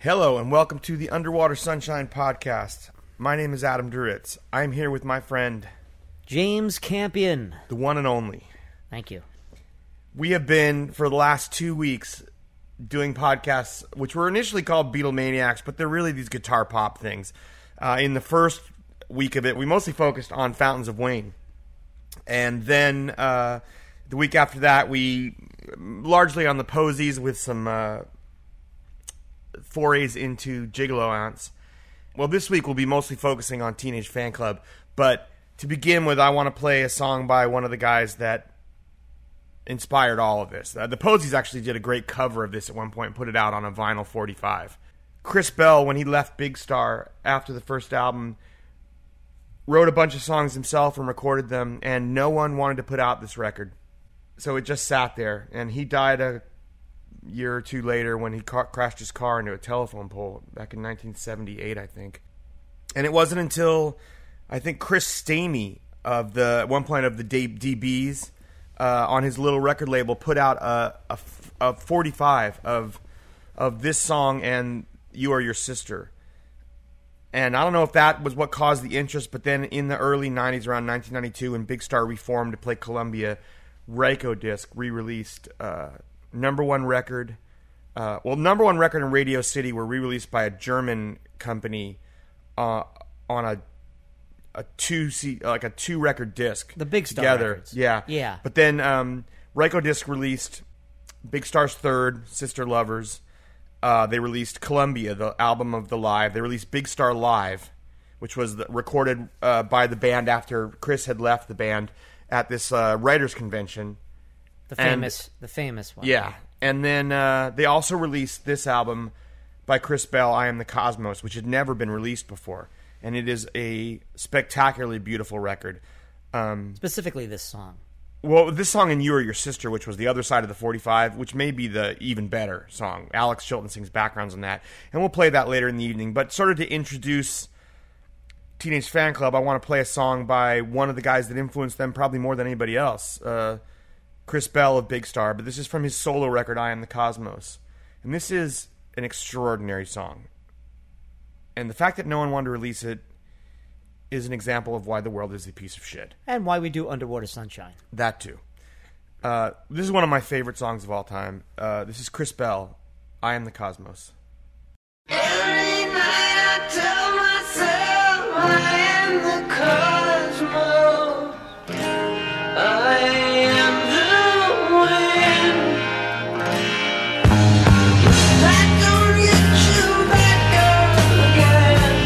Hello and welcome to the Underwater Sunshine Podcast. My name is Adam Duritz. I'm here with my friend James Campion. The one and only. Thank you. We have been, for the last 2 weeks, doing podcasts which were initially called Beatlemaniacs, but they're really these guitar pop things. In the first week of it, we mostly focused on Fountains of Wayne. And then the week after that, we largely on the Posies with some forays into Gigolo Aunts. Well, this week we'll be mostly focusing on Teenage Fanclub, but to begin with, I want to play a song by one of the guys that inspired all of this. The Posies actually did a great cover of this at one point and put it out on a vinyl 45. Chris Bell, when he left Big Star after the first album, wrote a bunch of songs himself and recorded them, and no one wanted to put out this record. So it just sat there, and he died a year or two later when he crashed his car into a telephone pole back in 1978, I think. And it wasn't until, I think, Chris Stamey of at one point of the DBs on his little record label put out a 45 of this song and You Are Your Sister. And I don't know if that was what caused the interest, but then in the early 90s, around 1992, when Big Star reformed to play Columbia, Rykodisc re-released number one record in Radio City were re-released by a German company on a two record disc. The Big Star together. records. Yeah. But then Rykodisc released Big Star's third, Sister Lovers. They released Columbia, the album of the live. They released Big Star Live, which was recorded by the band after Chris had left the band at this writers' convention. The famous one. Yeah. And then they also released this album by Chris Bell, I Am the Cosmos, which had never been released before. And it is a spectacularly beautiful record. Specifically this song. Well, this song and You Are Your Sister, which was the other side of the 45, which may be the even better song. Alex Chilton sings backgrounds on that. And we'll play that later in the evening. But sort of to introduce Teenage Fanclub, I want to play a song by one of the guys that influenced them probably more than anybody else, Chris Bell of Big Star. But this is from his solo record, I Am the Cosmos. And this is an extraordinary song. And the fact that no one wanted to release it is an example of why the world is a piece of shit. And why we do Underwater Sunshine. That too. This is one of my favorite songs of all time. This is Chris Bell, I Am the Cosmos. Every night I tell myself I am the cosmos. I am the wind. Back on you, back up again.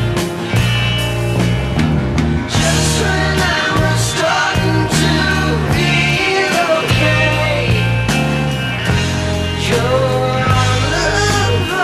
Just when I was starting to feel okay, you're on the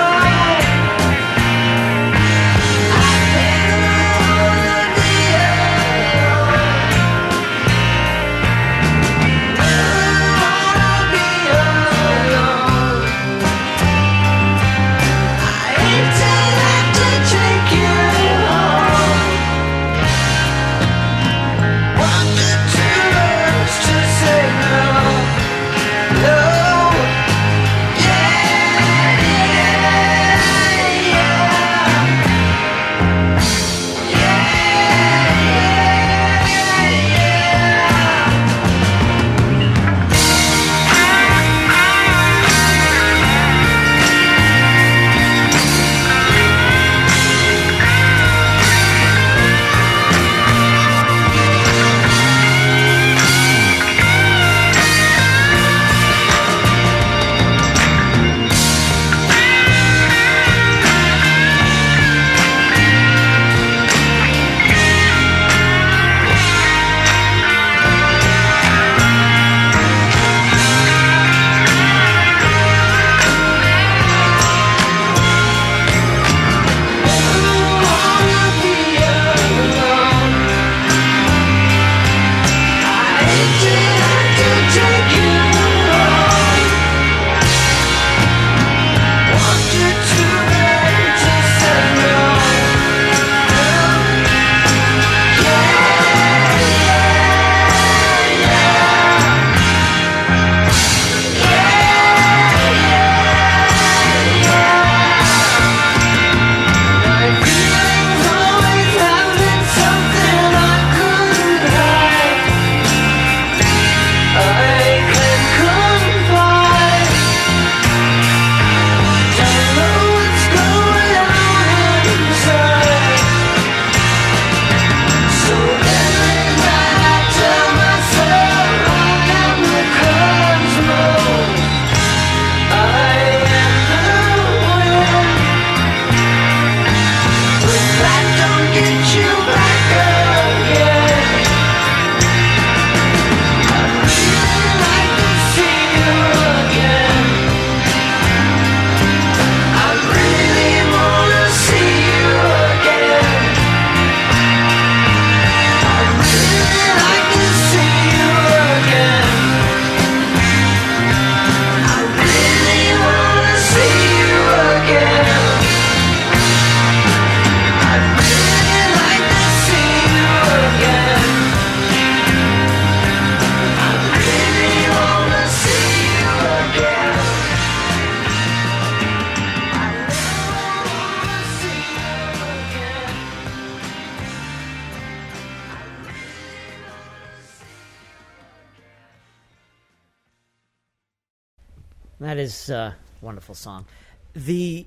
That is a wonderful song. We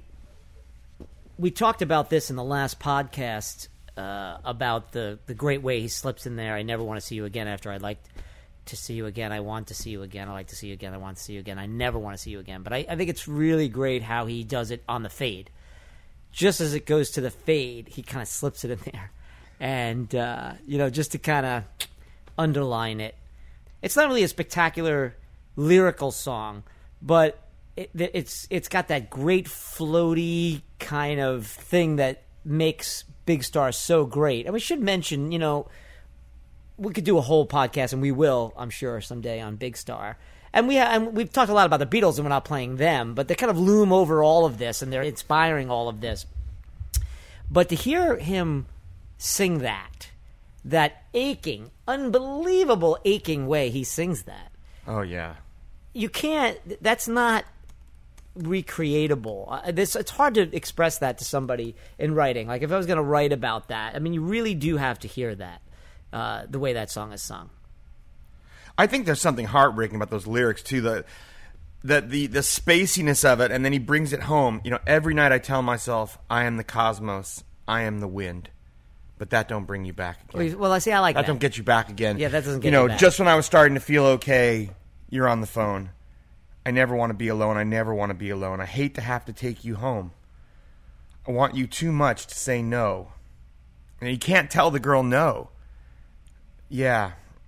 talked about this in the last podcast about the great way he slips in there. I never want to see you again after I liked to see you again. I want to see you again. I like to see you again. I want to see you again. I never want to see you again. But I think it's really great how he does it on the fade. Just as it goes to the fade, he kind of slips it in there. And, just to kind of underline it. It's not really a spectacular lyrical song, but it's got that great floaty kind of thing that makes Big Star so great. And we should mention, we could do a whole podcast, and we will, I'm sure, someday on Big Star. And we've talked a lot about the Beatles, and we're not playing them, but they kind of loom over all of this, and they're inspiring all of this. But to hear him sing that aching, unbelievable aching way he sings that. Oh, yeah. You can't, that's not recreatable. It's hard to express that to somebody in writing. Like, if I was going to write about that, I mean, you really do have to hear that, the way that song is sung. I think there's something heartbreaking about those lyrics, too, the spaciness of it, and then he brings it home. Every night I tell myself, I am the cosmos, I am the wind. But that don't bring you back again. Well, I like that. That don't get you back again. Yeah, that doesn't get you back. Just when I was starting to feel okay, you're on the phone. I never want to be alone. I never want to be alone. I hate to have to take you home. I want you too much to say no. And you can't tell the girl no. Yeah.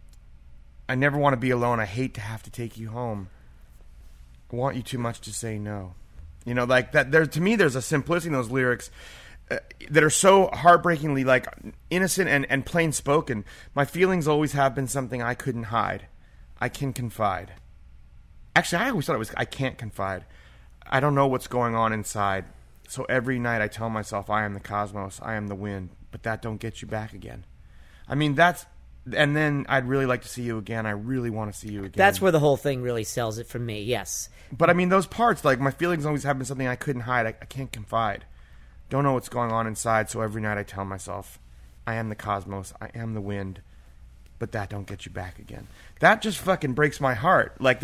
I never want to be alone. I hate to have to take you home. I want you too much to say no. Like that. To me, there's a simplicity in those lyrics that are so heartbreakingly like innocent and plain spoken. My feelings always have been something I couldn't hide. I can confide. Actually, I always thought it was I can't confide. I don't know what's going on inside. So every night I tell myself I am the cosmos, I am the wind, but that don't get you back again. I mean, and then I'd really like to see you again. I really want to see you again. That's where the whole thing really sells it for me, yes. But I mean, those parts, like my feelings always have been something I couldn't hide. I can't confide. Don't know what's going on inside, so every night I tell myself, I am the cosmos, I am the wind, but that don't get you back again. That just fucking breaks my heart. Like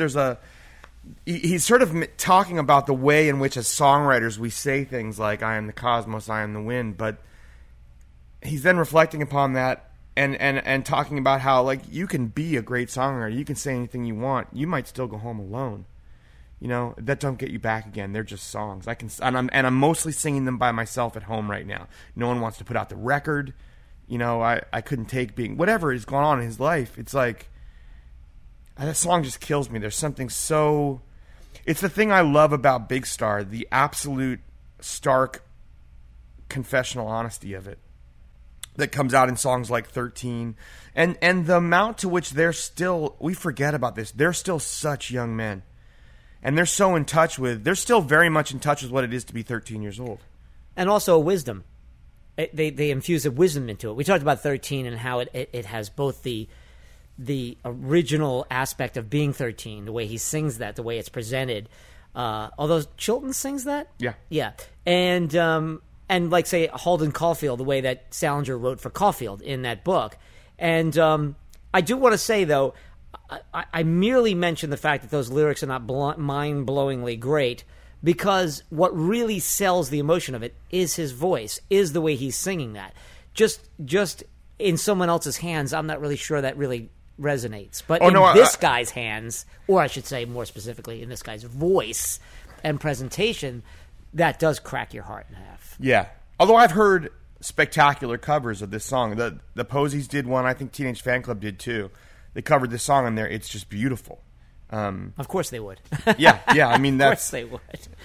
he's sort of talking about the way in which as songwriters we say things like, I am the cosmos, I am the wind, but he's then reflecting upon that and talking about how, like, you can be a great songwriter, you can say anything you want, you might still go home alone. That don't get you back again. They're just songs. I'm mostly singing them by myself at home right now. No one wants to put out the record. I couldn't take being whatever is going on in his life. It's like that song just kills me. There's something so. It's the thing I love about Big Star, the absolute stark confessional honesty of it that comes out in songs like 13, and the amount to which we forget about this. They're still such young men. And they're still very much in touch with what it is to be 13 years old. And also a wisdom. They infuse a wisdom into it. We talked about 13 and how it has both the original aspect of being 13, the way he sings that, the way it's presented. Although Chilton sings that? Yeah. Yeah. And like, say, Holden Caulfield, the way that Salinger wrote for Caulfield in that book. And I do want to say, though, I merely mention the fact that those lyrics are not mind-blowingly great because what really sells the emotion of it is his voice, is the way he's singing that. Just in someone else's hands, I'm not really sure that really resonates. But this guy's hands, or I should say more specifically, in this guy's voice and presentation, that does crack your heart in half. Yeah. Although I've heard spectacular covers of this song. The Posies did one. I think Teenage Fan Club did too. They covered this song in there. It's just beautiful. Of course they would. Yeah. I mean, of course they would.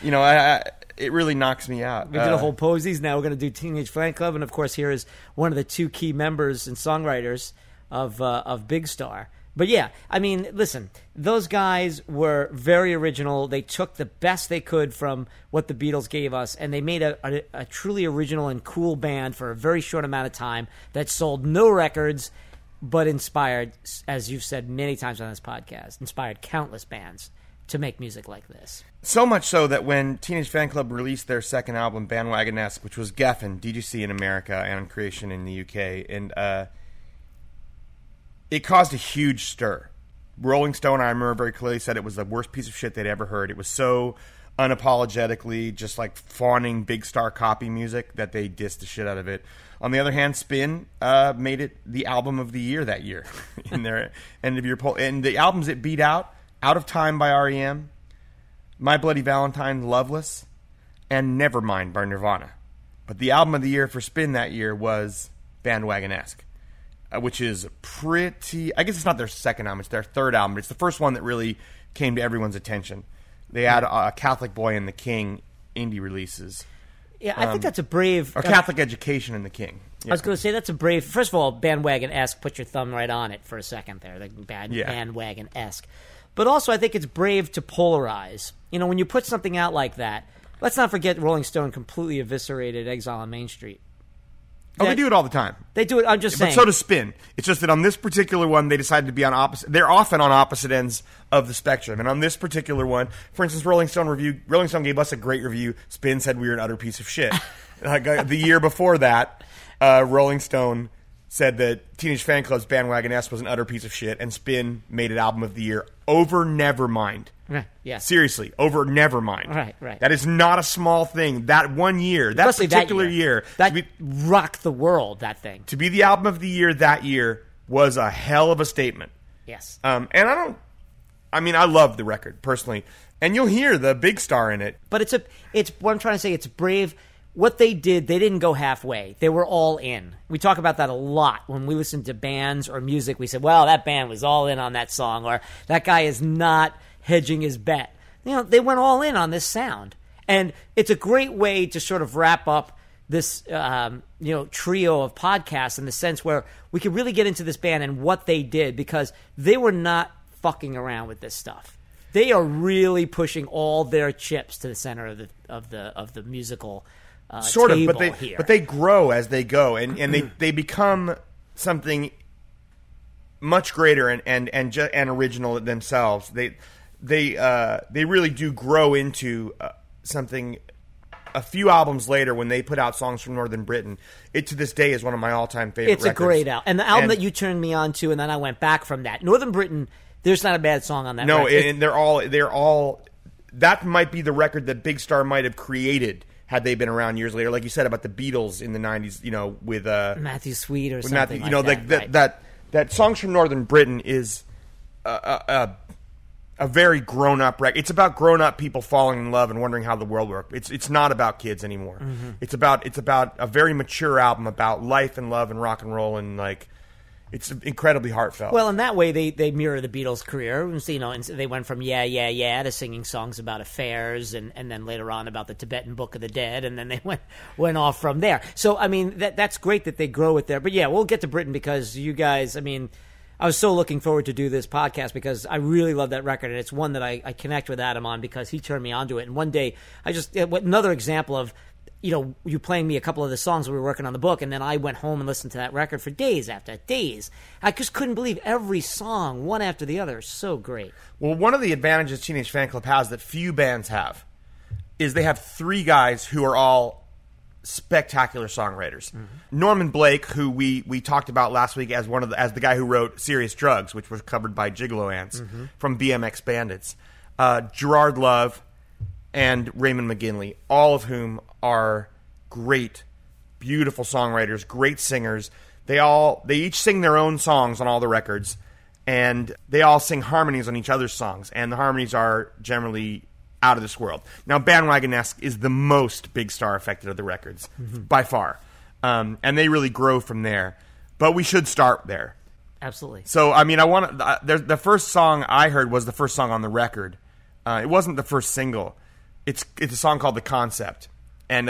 It really knocks me out. We did a whole Posies. Now we're going to do Teenage Fan Club, and of course, here is one of the two key members and songwriters of Big Star. But yeah, I mean, listen, those guys were very original. They took the best they could from what the Beatles gave us, and they made a truly original and cool band for a very short amount of time that sold no records, but inspired, as you've said many times on this podcast, inspired countless bands to make music like this. So much so that when Teenage Fan Club released their second album, Bandwagonesque, which was Geffen, DGC in America, and Creation in the UK, and it caused a huge stir. Rolling Stone, I remember very clearly, said it was the worst piece of shit they'd ever heard. It was so unapologetically just like fawning big star copy music that they dissed the shit out of it. On the other hand, Spin made it the album of the year that year in their end of year poll. And the albums it beat out of Time by R.E.M., My Bloody Valentine, Loveless, and Nevermind by Nirvana. But the album of the year for Spin that year was Bandwagon-esque, which is pretty... I guess it's not their second album, it's their third album, but it's the first one that really came to everyone's attention. They had Catholic Boy and the King indie releases. Yeah, I think that's a brave... Or Catholic Education and the King. Yeah. I was going to say that's a brave... First of all, Bandwagon-esque, put your thumb right on it for a second there. Bandwagon-esque. But also, I think it's brave to polarize. You know, when you put something out like that, let's not forget Rolling Stone completely eviscerated Exile on Main Street. Oh, they do it all the time. They do it, I'm just saying. But so does Spin. It's just that on this particular one, they decided to be on opposite... They're often on opposite ends of the spectrum. And on this particular one, for instance, Rolling Stone gave us a great review. Spin said we were an utter piece of shit. The year before that, Rolling Stone said that Teenage Fan Club's Bandwagon-esque was an utter piece of shit, and Spin made it album of the year over Nevermind. Right, yeah. Seriously, over Nevermind. Right. That is not a small thing. That one year, that Especially particular year. That rocked the world, that thing. To be the album of the year that year was a hell of a statement. Yes. And I love the record, personally. And you'll hear the big star in it. But it's what I'm trying to say, it's brave. What they did, they didn't go halfway. They were all in. We talk about that a lot. When we listen to bands or music, we say, well, that band was all in on that song, or that guy is not hedging his bet. You know, they went all in on this sound. And it's a great way to sort of wrap up this trio of podcasts in the sense where we could really get into this band and what they did, because they were not fucking around with this stuff. They are really pushing all their chips to the center of the musical sort of, here. But they grow as they go, and they become something much greater and original themselves. They really do grow into something. A few albums later, when they put out Songs from Northern Britain, it to this day is one of my all-time favorite records. It's a great album. And the album that you turned me on to, and then I went back from that. Northern Britain, there's not a bad song on that record. No, and they're all... That might be the record that Big Star might have created had they been around years later. Like you said about the Beatles in the 90s, with... Matthew Sweet or something that Songs from Northern Britain is a very grown-up record. It's about grown-up people falling in love and wondering how the world works. It's not about kids anymore. Mm-hmm. It's about a very mature album about life and love and rock and roll, and it's incredibly heartfelt. Well, in that way, they mirror the Beatles' career. And they went from Yeah, Yeah, Yeah to singing songs about affairs, and then later on about the Tibetan Book of the Dead, and then they went off from there. So, I mean, that's great that they grow it there. But yeah, we'll get to Britain because you guys, I was so looking forward to do this podcast because I really love that record, and it's one that I connect with Adam on because he turned me on to it. And one day, another example of, you playing me a couple of the songs we were working on the book, and then I went home and listened to that record for days after days. I just couldn't believe every song, one after the other. So great. Well, one of the advantages Teenage Fan Club has that few bands have is they have three guys who are all spectacular songwriters. Mm-hmm. Norman Blake, who we talked about last week as the guy who wrote Serious Drugs, which was covered by Gigolo Ants from BMX Bandits. Gerard Love and Raymond McGinley, all of whom are great, beautiful songwriters, great singers. They each sing their own songs on all the records, and they all sing harmonies on each other's songs, and the harmonies are generally out of this world. Now, Bandwagon-esque is the most Big Star affected of the records, by far. And they really grow from there. But we should start there. Absolutely. So, the first song I heard was the first song on the record. It wasn't the first single. It's a song called The Concept. And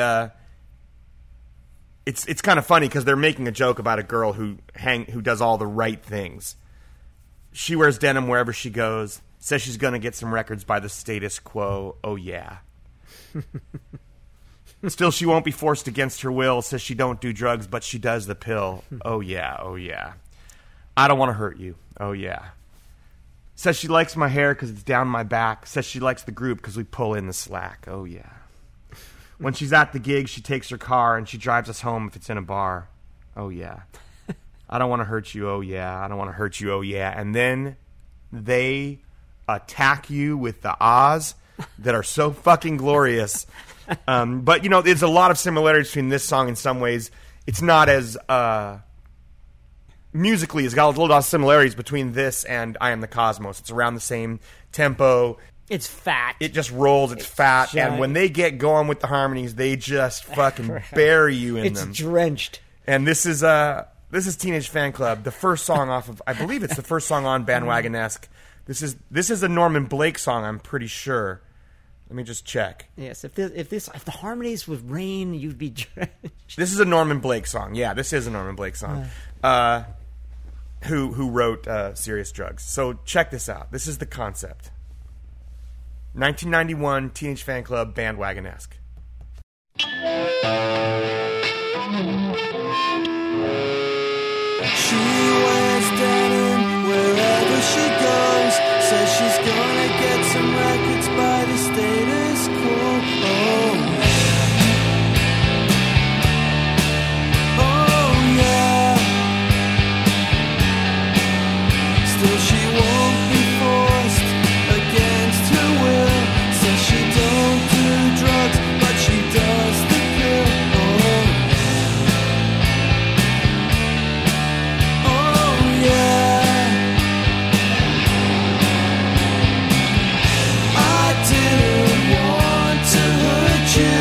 it's kind of funny because they're making a joke about a girl who does all the right things. She wears denim wherever she goes. Says she's going to get some records by the status quo. Oh, yeah. Still, she won't be forced against her will. Says she don't do drugs, but she does the pill. Oh, yeah. Oh, yeah. I don't want to hurt you. Oh, yeah. Says she likes my hair because it's down my back. Says she likes the group because we pull in the slack. Oh, yeah. When she's at the gig, she takes her car and she drives us home if it's in a bar. Oh, yeah. I don't want to hurt you. Oh, yeah. I don't want to hurt you. Oh, yeah. And then they attack you with the ahs that are so fucking glorious. But, there's a lot of similarities between this song in some ways. It's not as... musically, it's got a little lot of similarities between this and I Am the Cosmos. It's around the same tempo. It's fat. It just rolls. It's fat. giant. And when they get going with the harmonies, they just fucking bury you in It's them. drenched. And this is Teenage Fan Club, the first song off of, I believe it's the first song on Bandwagon-esque. This is a Norman Blake song, I'm pretty sure. Let me just check. Yes, if the harmonies with rain, you'd be drenched. This is a Norman Blake song. Yeah, this is a Norman Blake song. Who wrote Serious Drugs. So check this out. This is the concept. 1991 Teenage Fan Club, Bandwagon-esque. She wears denim wherever she goes. Says she's gonna get some records by the status quo. Oh yeah. Still she won't be forced against her will. Says she don't do drugs, but she does the pill. Oh yeah. I didn't want to hurt you.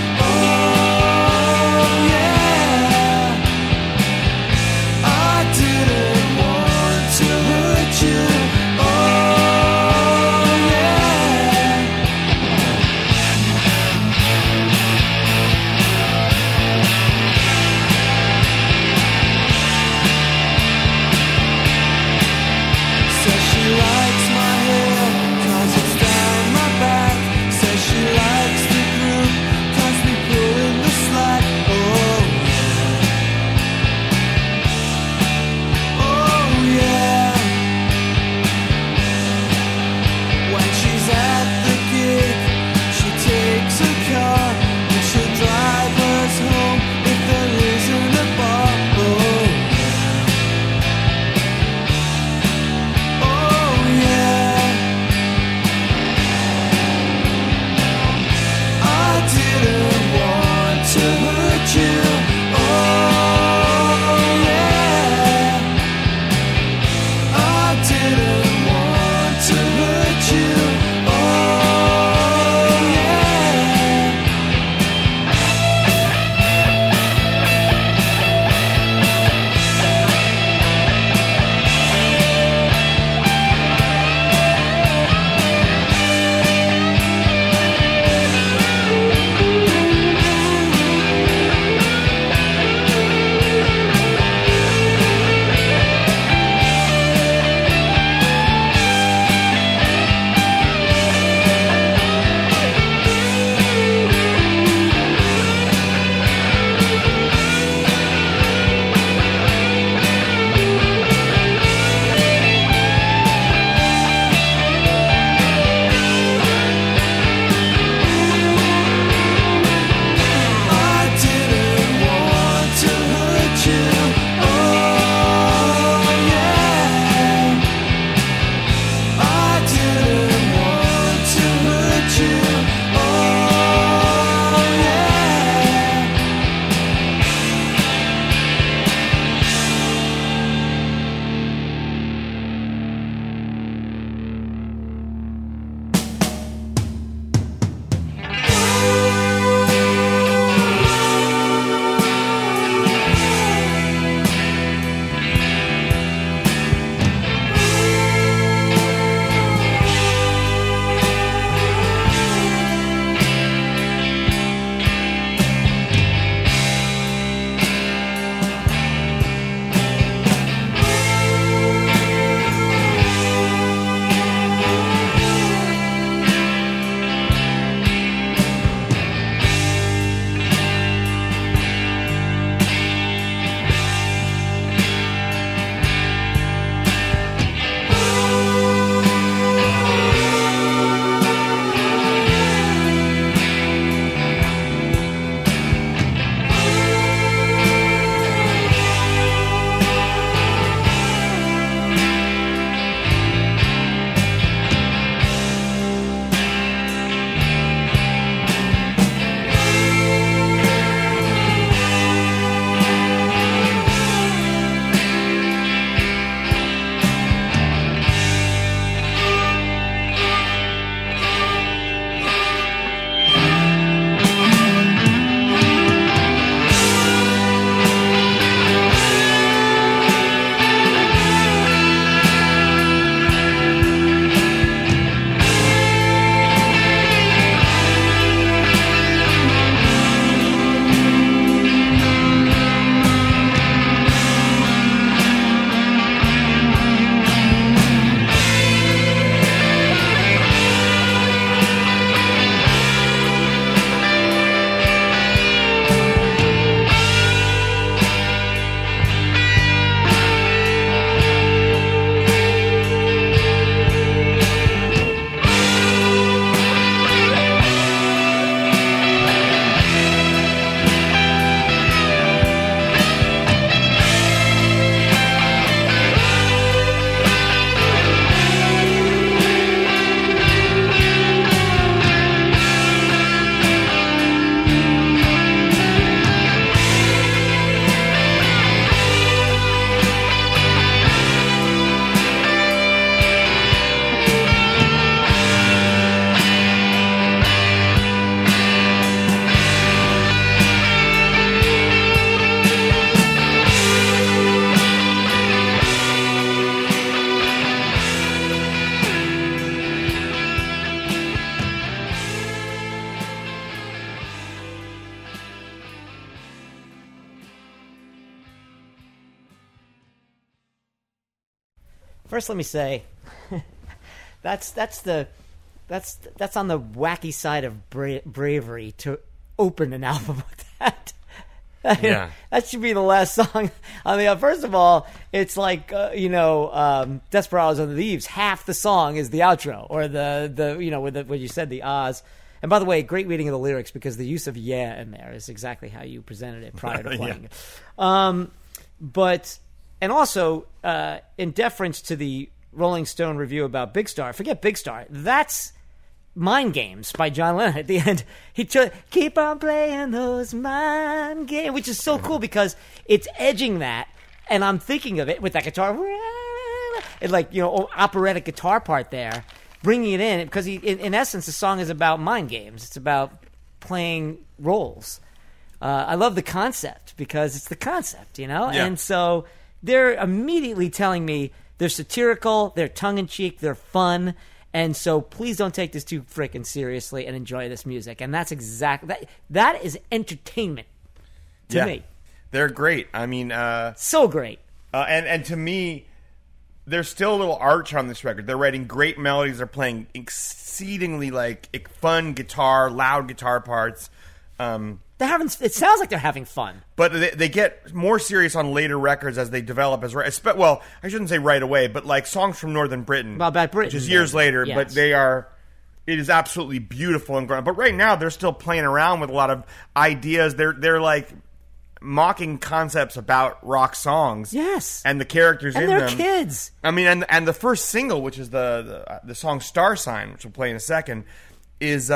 Oh yeah. I didn't want to hurt you. Oh yeah. Says she likes my hair, 'cause it's down my back. Says she likes the group, 'cause we pull in the slack. Oh yeah. When she's at the gig, she takes a car, and she'll drive us home if there isn't a bar. Oh yeah. I didn't want to hurt you. Oh yeah. I didn't want to hurt you. Oh yeah. First, let me say that's on the wacky side of bravery to open an album with that. Yeah. That should be the last song. I mean, first of all, it's like Desperados on the Eaves. Half the song is the outro, or the what you said, the Oz. And by the way, great reading of the lyrics, because the use of "yeah" in there is exactly how you presented it prior to playing it. But also in deference to the Rolling Stone review about Big Star, forget Big Star. That's Mind Games by John Lennon. At the end, he keep on playing those mind games, which is so cool because it's edging that, and I'm thinking of it with that guitar, and operatic guitar part there, bringing it in, because in essence, the song is about mind games. It's about playing roles. I love the concept because it's the concept, Yeah. And so they're immediately telling me they're satirical, they're tongue-in-cheek, they're fun. And so please don't take this too frickin' seriously and enjoy this music. And that's exactly that is entertainment to me. They're great. I mean, so great. And to me, there's still a little arch on this record. They're writing great melodies. They're playing exceedingly fun guitar, loud guitar parts. It sounds like they're having fun. But they get more serious on later records as they develop well, I shouldn't say right away, but like Songs from Northern Britain. Well, about Britain. Which is years later, yes. but it is absolutely beautiful and grand. But right now they're still playing around with a lot of ideas. They're like mocking concepts about rock songs. Yes. And the characters in them. And they're kids. I mean, and the first single, which is the song Star Sign, which we'll play in a second, is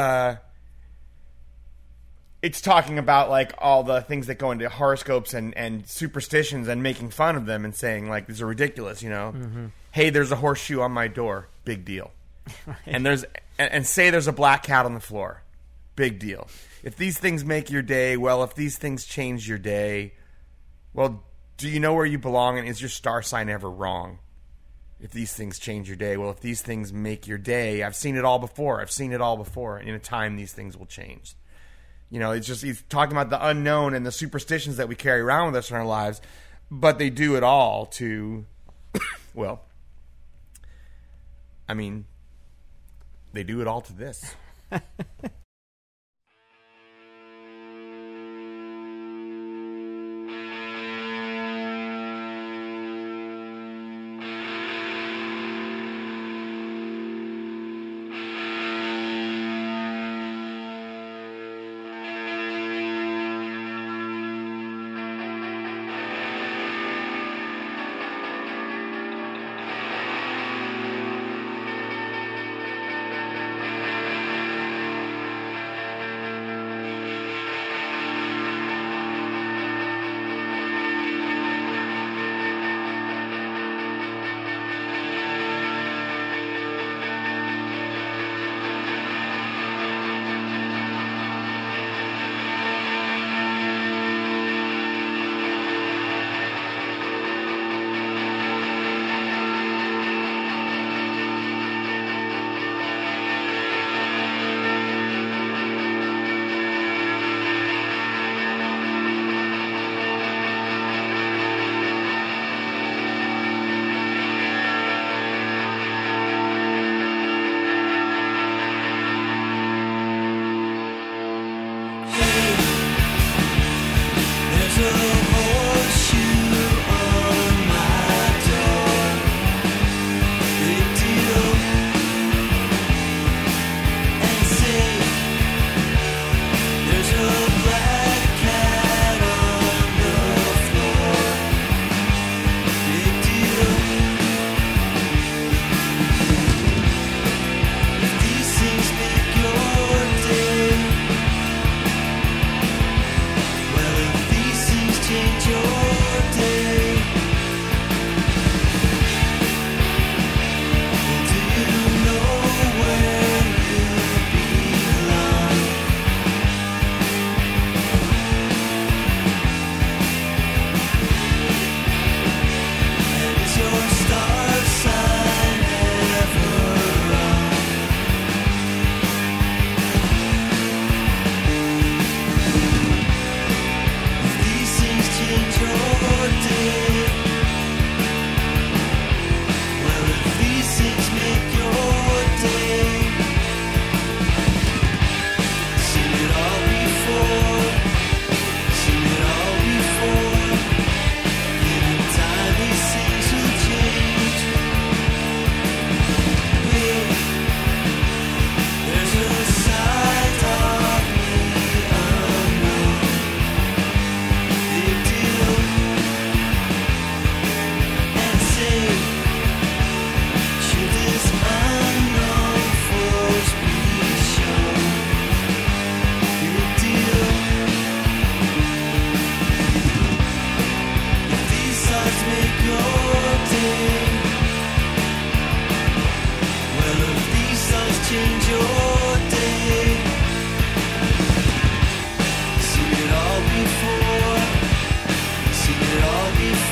it's talking about like all the things that go into horoscopes and superstitions and making fun of them and saying like these are ridiculous, Mm-hmm. Hey, there's a horseshoe on my door, big deal. Right. And say there's a black cat on the floor, big deal. If these things make your day, well, if these things change your day, well, do you know where you belong, and is your star sign ever wrong? If these things change your day, well, if these things make your day, I've seen it all before. And in a time these things will change. It's just he's talking about the unknown and the superstitions that we carry around with us in our lives, but they do it all to, well, I mean, they do it all to this.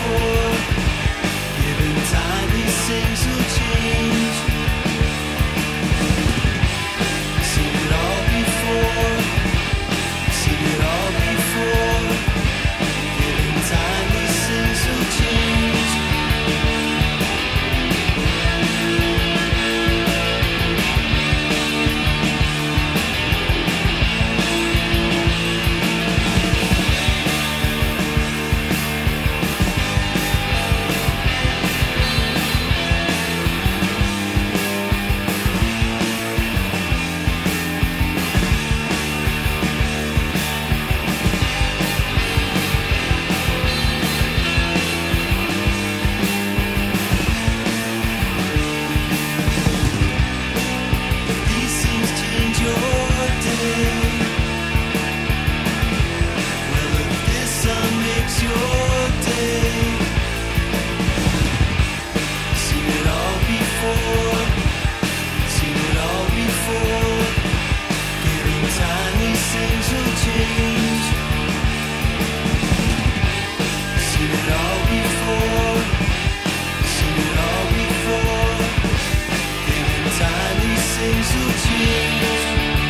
before. Given time, these things will change. Seen it all before. Seen it all before. Given time, these things will change. These things change your day. Well, if this sun makes your day. Seen it all before. Seen it all before. Given time, these things will change. Seen it all before. Seen it all before. Given time, these things will change.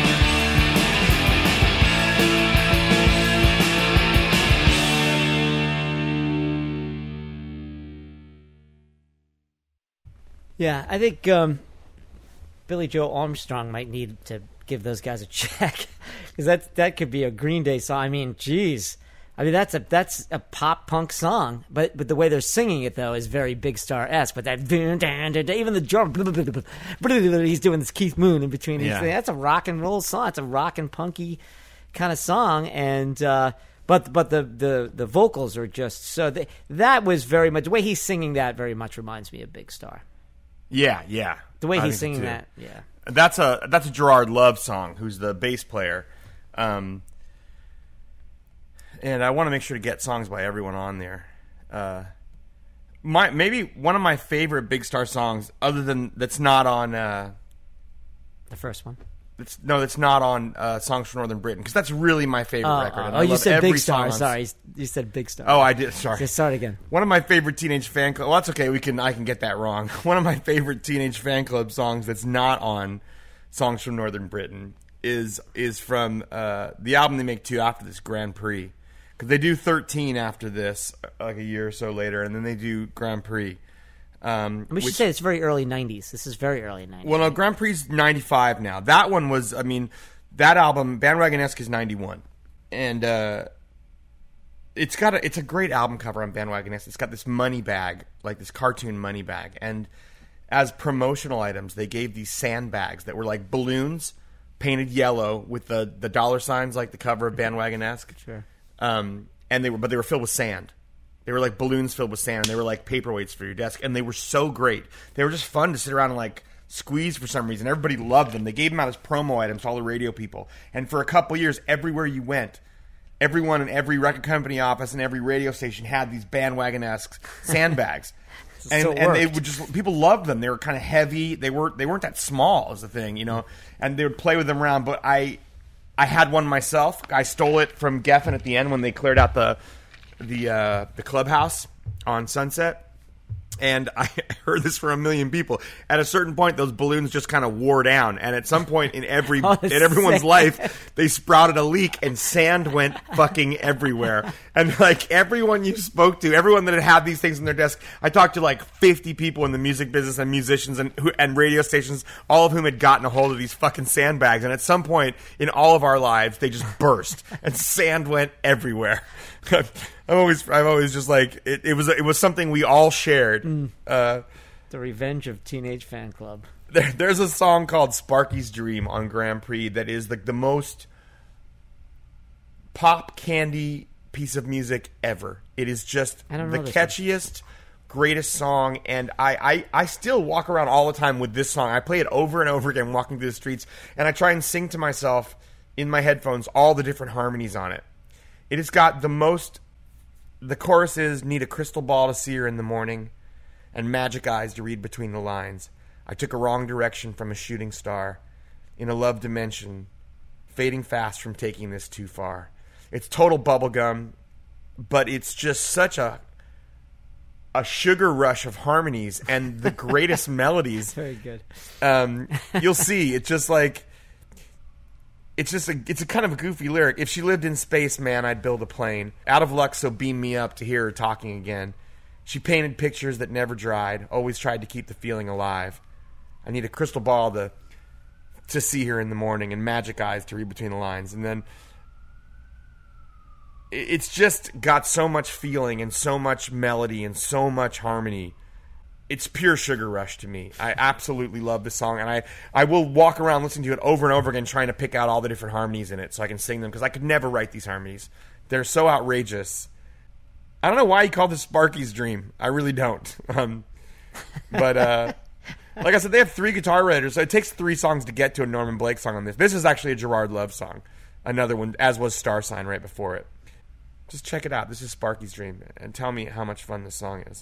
Yeah, I think Billy Joe Armstrong might need to give those guys a check because that could be a Green Day song. I mean, geez, I mean that's a pop punk song, but the way they're singing it though is very Big Star-esque. But that even the drum, he's doing this Keith Moon in between. Yeah. That's a rock and roll song. It's a rock and punky kind of song, and but the vocals are just so that was very much the way he's singing that very much reminds me of Big Star. Yeah, yeah. The way I he's think so, singing too. that, yeah. That's a Gerard Love song, who's the bass player. And I want to make sure to get songs by everyone on there. Maybe one of my favorite Big Star songs, other than that's not on. The first one. That's not on Songs from Northern Britain, because that's really my favorite record. And I you love said every Big Star. song on- Sorry, you said Big Star. Oh, I did. Sorry. Okay, start again. One of my favorite Teenage Fan Club. Well, that's okay. I can get that wrong. One of my favorite Teenage Fan Club songs that's not on Songs from Northern Britain is from the album they make two after this, Grand Prix, because they do 13 after this, like a year or so later, and then they do Grand Prix. We should say it's very early 90s. This is very early 90s. Well, no, Grand Prix's 95 now. That one was, I mean, that album, Bandwagon-esque, is 91. And it's a great album cover on Bandwagon-esque. It's got this money bag, like this cartoon money bag. And as promotional items, they gave these sandbags that were like balloons painted yellow with the dollar signs like the cover of Bandwagon-esque. Sure. And they were filled with sand. They were like balloons filled with sand. They were like paperweights for your desk, and they were so great. They were just fun to sit around and like squeeze for some reason. Everybody loved them. They gave them out as promo items to all the radio people. And for a couple years, everywhere you went, everyone in every record company office and every radio station had these Bandwagon-esque sandbags. And they would just, people loved them. They were kind of heavy. They weren't that small is the thing, you know. And they would play with them around. But I had one myself. I stole it from Geffen at the end when they cleared out the clubhouse on Sunset. And I heard this from a million people. At a certain point, those balloons just kind of wore down. And at some point in everyone's life, they sprouted a leak and sand went fucking everywhere. And like everyone you spoke to, everyone that had these things on their desk, I talked to like 50 people in the music business and musicians and radio stations, all of whom had gotten a hold of these fucking sandbags. And at some point in all of our lives, they just burst and sand went everywhere. I've always just like it was something we all shared. The Revenge of Teenage Fan Club. There's a song called Sparky's Dream on Grand Prix that is the most pop candy piece of music ever. It is just the catchiest, greatest song, and I still walk around all the time with this song. I play it over and over again walking through the streets, and I try and sing to myself in my headphones all the different harmonies on it. It has got the chorus is, need a crystal ball to see her in the morning and magic eyes to read between the lines. I took a wrong direction from a shooting star in a love dimension, fading fast from taking this too far. It's total bubblegum, but it's just such a a sugar rush of harmonies and the greatest melodies. Very good. You'll see. It's just like it's a kind of a goofy lyric. If she lived in space, man, I'd build a plane. Out of luck, so beam me up to hear her talking again. She painted pictures that never dried. Always tried to keep the feeling alive. I need a crystal ball to see her in the morning and magic eyes to read between the lines. And then it's just got so much feeling and so much melody and so much harmony. It's pure Sugar Rush to me. I absolutely love this song, and I will walk around listening to it over and over again trying to pick out all the different harmonies in it so I can sing them, because I could never write these harmonies. They're so outrageous. I don't know why he called this Sparky's Dream. I really don't. But like I said, they have 3 guitar writers, so it takes 3 songs to get to a Norman Blake song on this. This is actually a Gerard Love song. Another one, as was Star Sign right before it. Just check it out. This is Sparky's Dream, and tell me how much fun this song is.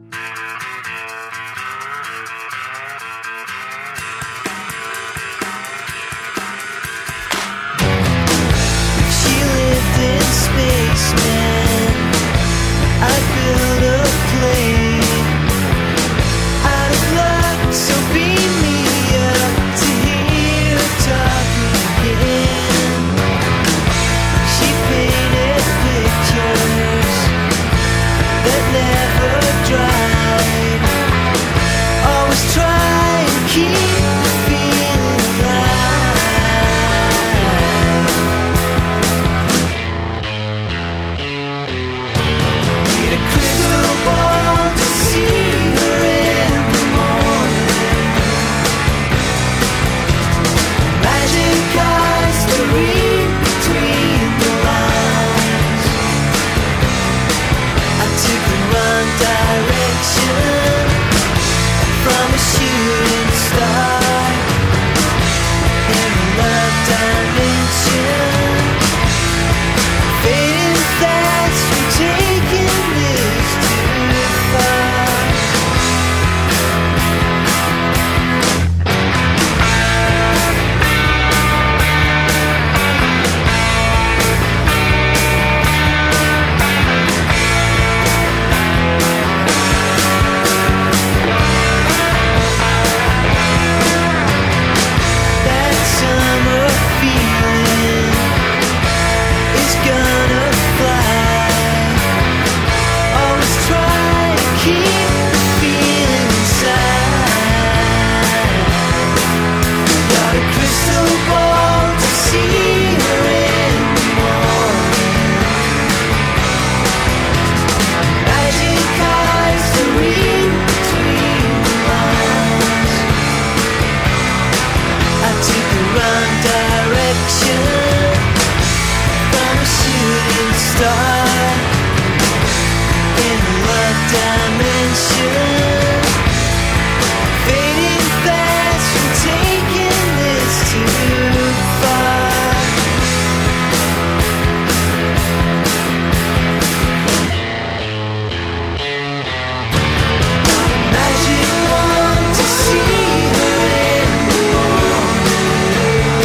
She lived in space, man. I'd build a plane. Out of luck, so beam me up to hear her talking again. She painted pictures that never dried. Always try and keep the feeling alive. Need a crystal ball to see her in the morning. Magic eyes to read between the lines. I took the wrong direction from a shooting star in the love dimension. Fading fast from taking this too far. That summer feeling is gonna fly. Always try to keep the feeling inside. Got a crystal ball to see her in the morning. Magic eyes to read between the lines. I took the wrong direction from a shooting star in the love dimension. Fading fast from taking this too far. Magic one to see her in the morning.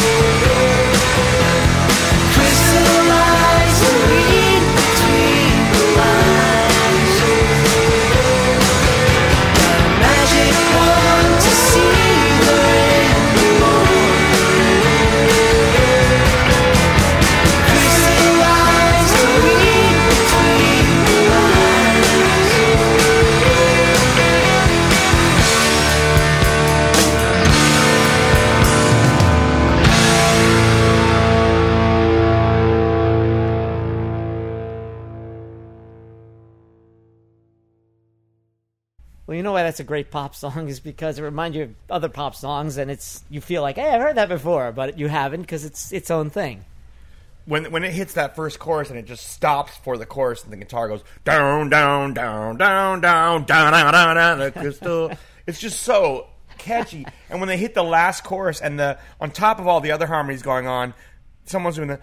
Crystal eyes to read between the lines. Magic one to see her in the morning. Crystal eyes to read between the lines. Well, you know why that's a great pop song is because it reminds you of other pop songs, and you feel like, hey, I've heard that before, but you haven't because it's its own thing. When it hits that first chorus and it just stops for the chorus and the guitar goes down, down, down, down, down, down, down, down, down, the crystal. It's just so catchy. And when they hit the last chorus and on top of all the other harmonies going on, someone's doing the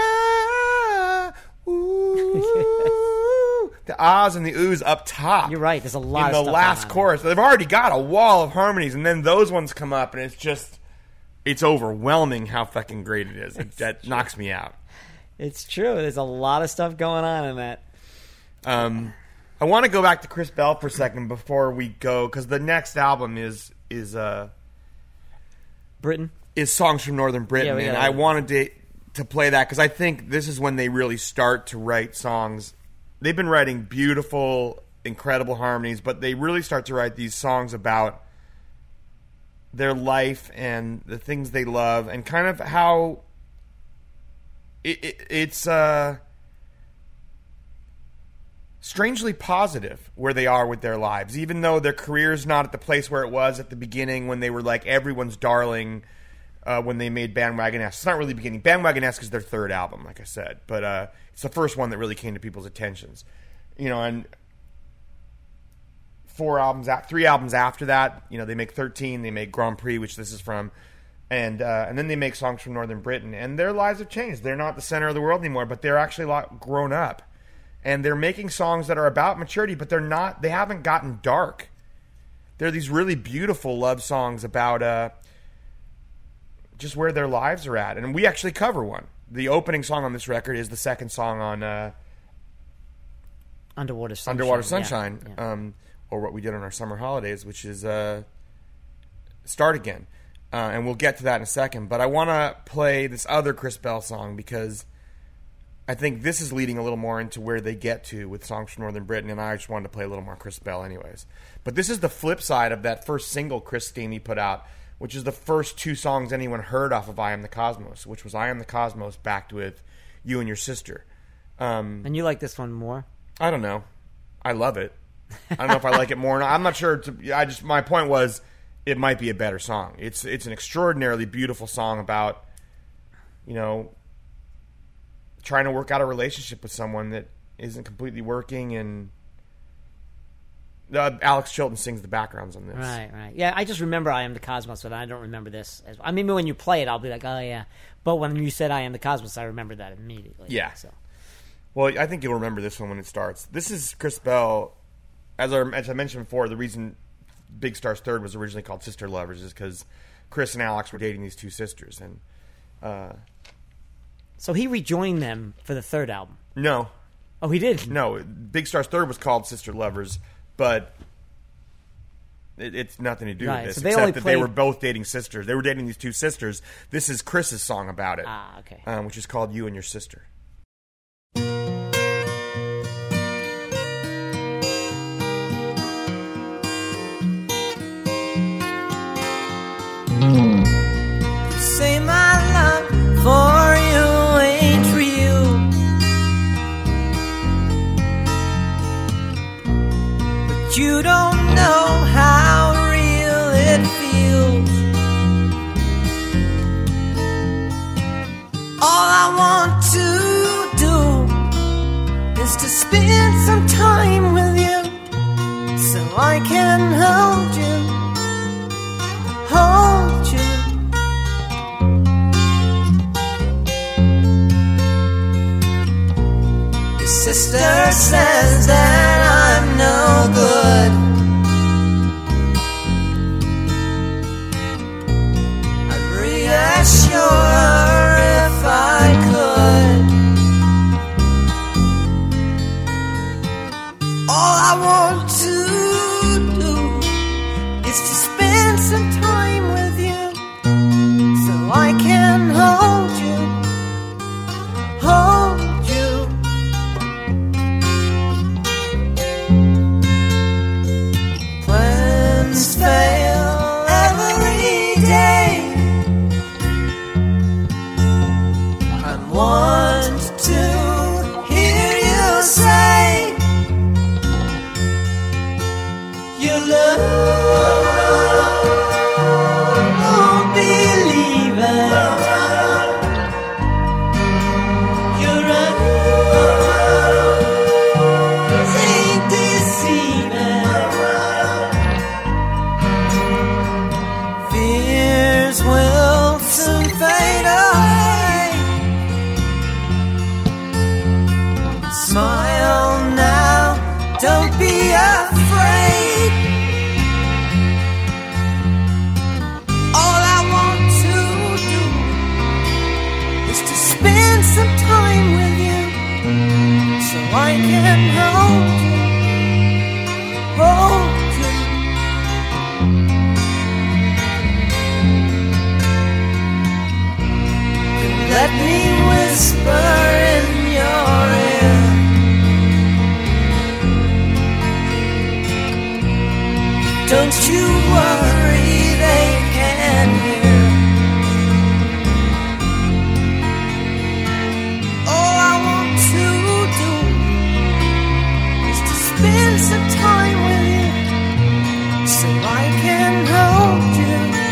ooh, the ahs and the oohs up top. You're right. There's a lot in of the stuff last going on. chorus. They've already got a wall of harmonies, and then those ones come up, and it's overwhelming how fucking great it is. That knocks me out. It's true. There's a lot of stuff going on in that. I want to go back to Chris Bell for a second before we go, because the next album is Britain? Is Songs from Northern Britain, and I wanted to play that because I think this is when they really start to write songs. They've been writing beautiful, incredible harmonies, but they really start to write these songs about their life and the things they love, and kind of how it's strangely positive where they are with their lives, even though their career's not at the place where it was at the beginning when they were like everyone's darling when they made Bandwagon-esque. It's not really beginning. Bandwagon-esque is their third album, like I said, but it's the first one that really came to people's attentions. You know, and 3 albums after that, you know, they make 13, they make Grand Prix, which this is from, and then they make Songs from Northern Britain, and their lives have changed. They're not the center of the world anymore, but they're actually a lot grown up. And they're making songs that are about maturity, but they haven't gotten dark. They're these really beautiful love songs about just where their lives are at. And we actually cover one. The opening song on this record is the second song on Underwater Sunshine. Underwater Sunshine, Yeah. Or what we did on our summer holidays, which is Start Again. And we'll get to that in a second. But I want to play this other Chris Bell song because I think this is leading a little more into where they get to with Songs from Northern Britain, and I just wanted to play a little more Chris Bell anyways. But this is the flip side of that first single Chris Stamey put out, which is the first 2 songs anyone heard off of I Am the Cosmos, which was I Am the Cosmos backed with You and Your Sister. And you like this one more? I don't know. I love it. I don't know if I like it more or not. I'm not sure. My point was it might be a better song. It's an extraordinarily beautiful song about, you know, trying to work out a relationship with someone that isn't completely working, and Alex Chilton sings the backgrounds on this. Right. Yeah, I just remember I Am the Cosmos, but I don't remember this. I mean, when you play it, I'll be like, oh, yeah. But when you said I Am the Cosmos, I remember that immediately. Yeah. So. Well, I think you'll remember this one when it starts. This is Chris Bell. As I mentioned before, the reason Big Star's Third was originally called Sister Lovers is because Chris and Alex were dating these 2 sisters. And So he rejoined them for the third album? No. Oh, he did? No. Big Star's Third was called Sister Lovers, but it's nothing to do with this, so they except only that played... they were both dating sisters. They were dating these 2 sisters. This is Chris's song about it, okay. Which is called You and Your Sister. Say my love for you ain't real, but you don't know how real it feels. All I want to do is to spend some time with you, so I can hold you. Sister says that I'm no good. I'd reassure her if I could. All I want to do is to spend some time with you, so I can hold you. Fail every day. I want to hear you say your love won't believe it. Your eyes ain't deceiving. Fears will soon fade away. Smile now, don't be afraid. All I want to do is to spend some time with you, so I can hold you. hold you. Let me whisper in your ear. Don't you worry, they can't hear. All I want to do is to spend some time with you, so I can hold you.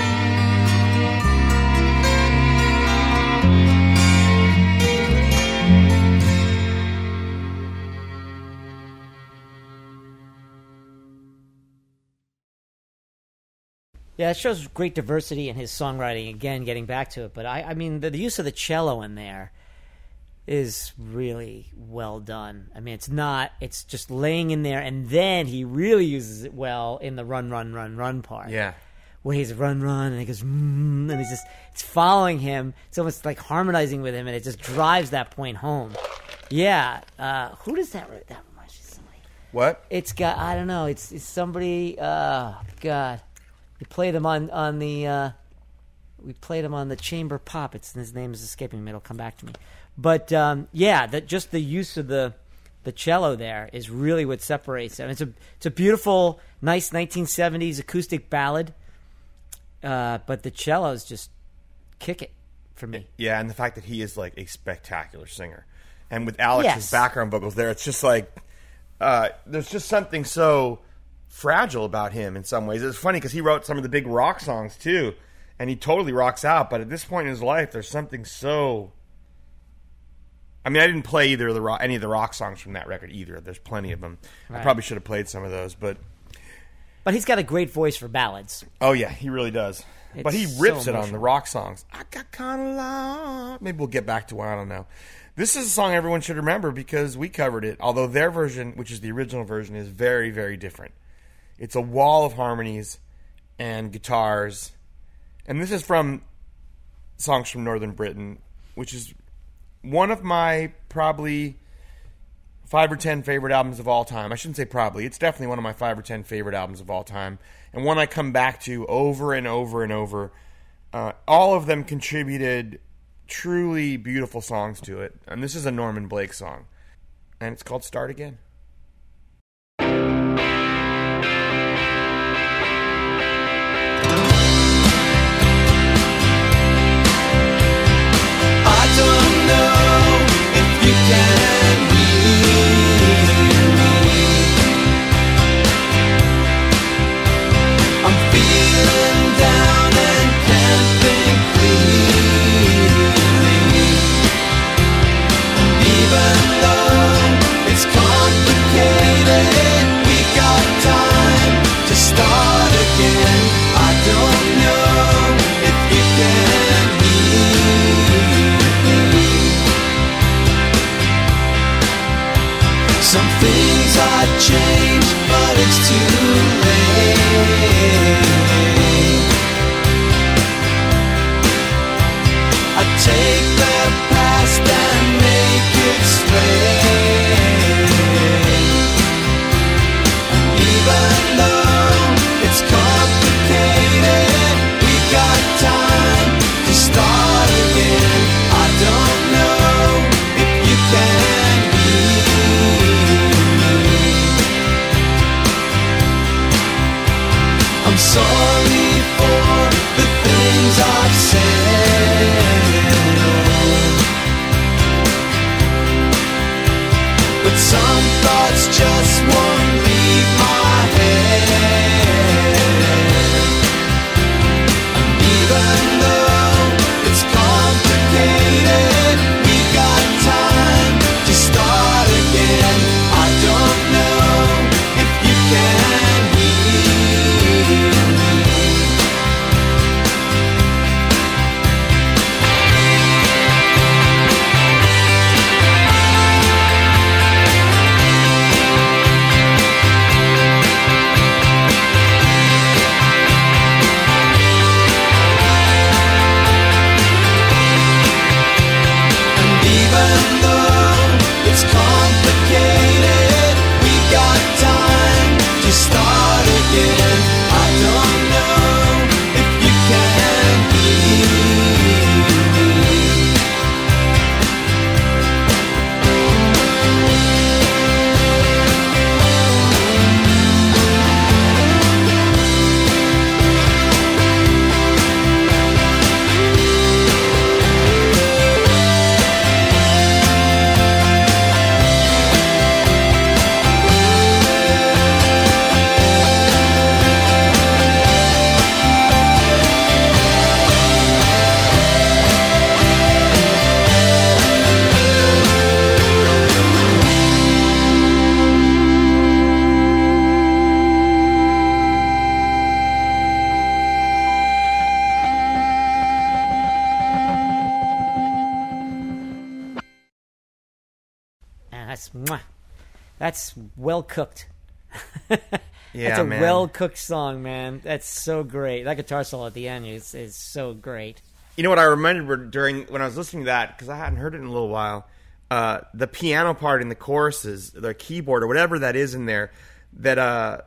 Yeah, it shows great diversity in his songwriting. Again, getting back to it, but I mean, the use of the cello in there is really well done. I mean, it's just laying in there, and then he really uses it well in the run, run, run, run part. Yeah. Where he's run, run, and he goes, and it's following him. It's almost like harmonizing with him, and it just drives that point home. Yeah. Who does that reminds me of somebody. What? It's got, I don't know, it's somebody, oh, God. We played him on the Chamber Pop. His name is escaping me. It'll come back to me. But yeah, just the use of the cello there is really what separates them. It's a beautiful, nice 1970s acoustic ballad. But the cellos just kick it for me. Yeah, and the fact that he is like a spectacular singer, and with Alex's Yes. background vocals there, it's just like there's just something so fragile about him in some ways. It's funny because he wrote some of the big rock songs too, and he totally rocks out. But at this point in his life, there's something so. I mean, I didn't play any of the rock songs from that record either. There's plenty of them. Right. I probably should have played some of those, but he's got a great voice for ballads. oh yeah, he really does. But he It's rips so it on the emotional. rock songs. I got kind of lost. Maybe we'll get back to one. I don't know. This is a song everyone should remember because we covered it. Although their version, which is the original version, is very, very different. It's a wall of harmonies and guitars. And this is from Songs from Northern Britain, which is one of my probably 5 or 10 favorite albums of all time. I shouldn't say probably. It's definitely one of my 5 or 10 favorite albums of all time. And one I come back to over and over and over. All of them contributed truly beautiful songs to it. And this is a Norman Blake song. And it's called Start Again. I don't know if you can hear me. I'm feeling down and can't think clearly. And even though it's complicated, we got time to start again. I don't know if you can hear me. Some things I change, but it's too late. I take the past and make it straight. And even though it's complicated, we got time to start again. I don't know if you can hear me. I'm sorry for the things I've said, but some thoughts just won't leave my head. And even though it's complicated, we got time to start again. I don't know if you can hear me. And even though it's complicated, we got time to start mwah. That's well cooked. Yeah, that's a man. well cooked song, man. That's so great. That guitar solo at the end is so great. You know what I remembered when I was listening to that, because I hadn't heard it in a little while, the piano part in the choruses, the keyboard or whatever that is in there, that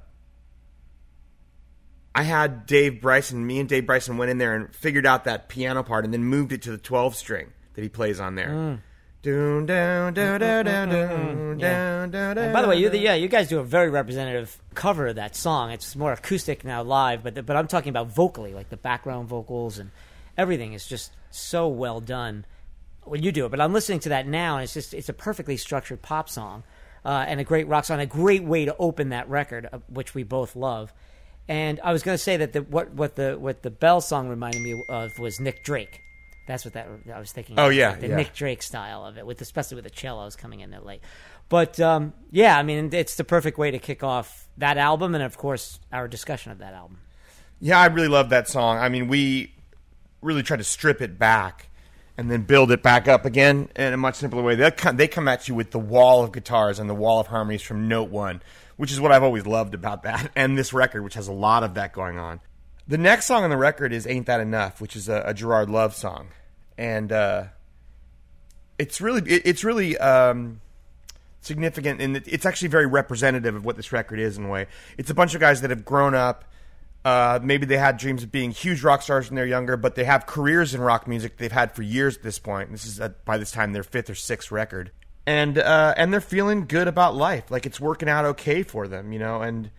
I had me and Dave Bryson went in there and figured out that piano part and then moved it to the 12 string that he plays on there. Doon, down, down, down, down, down, down, down, And by the way, you guys do a very representative cover of that song. It's more acoustic now live, but I'm talking about vocally, like the background vocals and everything is just so well done when you do it. But I'm listening to that now, and it's a perfectly structured pop song and a great rock song, a great way to open that record, which we both love. And I was going to say that what the Bell song reminded me of was Nick Drake. That's what I was thinking. Oh, yeah, the yeah. Nick Drake style of it, especially with the cellos coming in there late. But yeah, I mean, it's the perfect way to kick off that album, and of course, our discussion of that album. Yeah, I really love that song. I mean, we really try to strip it back and then build it back up again in a much simpler way. They come at you with the wall of guitars and the wall of harmonies from note one, which is what I've always loved about that, and this record, which has a lot of that going on. The next song on the record is Ain't That Enough, which is a Gerard Love song. And it's really significant, and it's actually very representative of what this record is in a way. It's a bunch of guys that have grown up. Maybe they had dreams of being huge rock stars when they're younger, but they have careers in rock music they've had for years at this point. This is, by this time, their 5th or 6th record. And they're feeling good about life. Like, it's working out okay for them, you know, and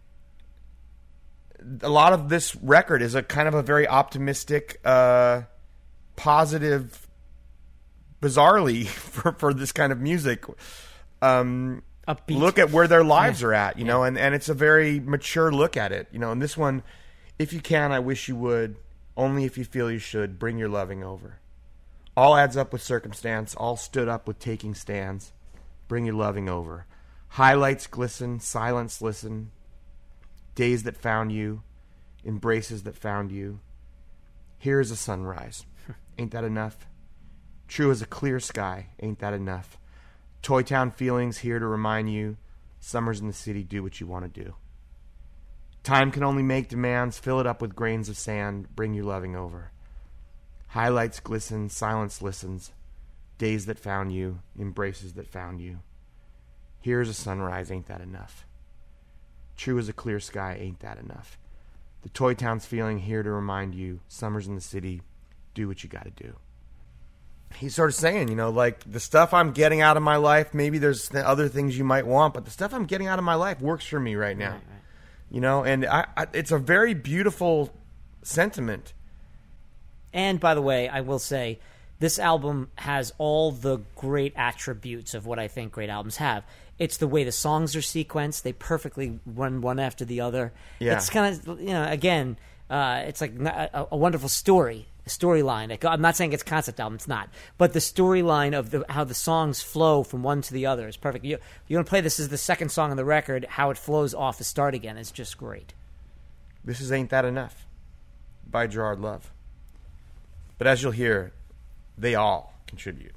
a lot of this record is a kind of a very optimistic, positive, bizarrely for this kind of music. Upbeat. Look at where their lives are at, you know, and it's a very mature look at it, you know. And this one, if you can, I wish you would. Only if you feel you should, bring your loving over. All adds up with circumstance. All stood up with taking stands. Bring your loving over. Highlights glisten. Silence listen. Days that found you. Embraces that found you. Here is a sunrise. Ain't that enough? True as a clear sky. Ain't that enough? Toy Town feelings here to remind you. Summers in the city, do what you want to do. Time can only make demands. Fill it up with grains of sand. Bring your loving over. Highlights glisten. Silence listens. Days that found you. Embraces that found you. Here's a sunrise. Ain't that enough? True as a clear sky. Ain't that enough? The Toy Town's feeling here to remind you. Summers in the city, do what you gotta do. He's sort of saying, you know, like, the stuff I'm getting out of my life, maybe there's other things you might want, but the stuff I'm getting out of my life works for me right now. Right. You know, and it's a very beautiful sentiment. And, by the way, I will say, this album has all the great attributes of what I think great albums have. It's the way the songs are sequenced. They perfectly run one after the other. Yeah. It's kind of, you know, again, it's like a wonderful storyline. I'm not saying it's a concept album, it's not. But the storyline of how the songs flow from one to the other is perfect. You're going to play this as the second song on the record, how it flows off the start again is just great. This is Ain't That Enough by Gerard Love. But as you'll hear, they all contribute.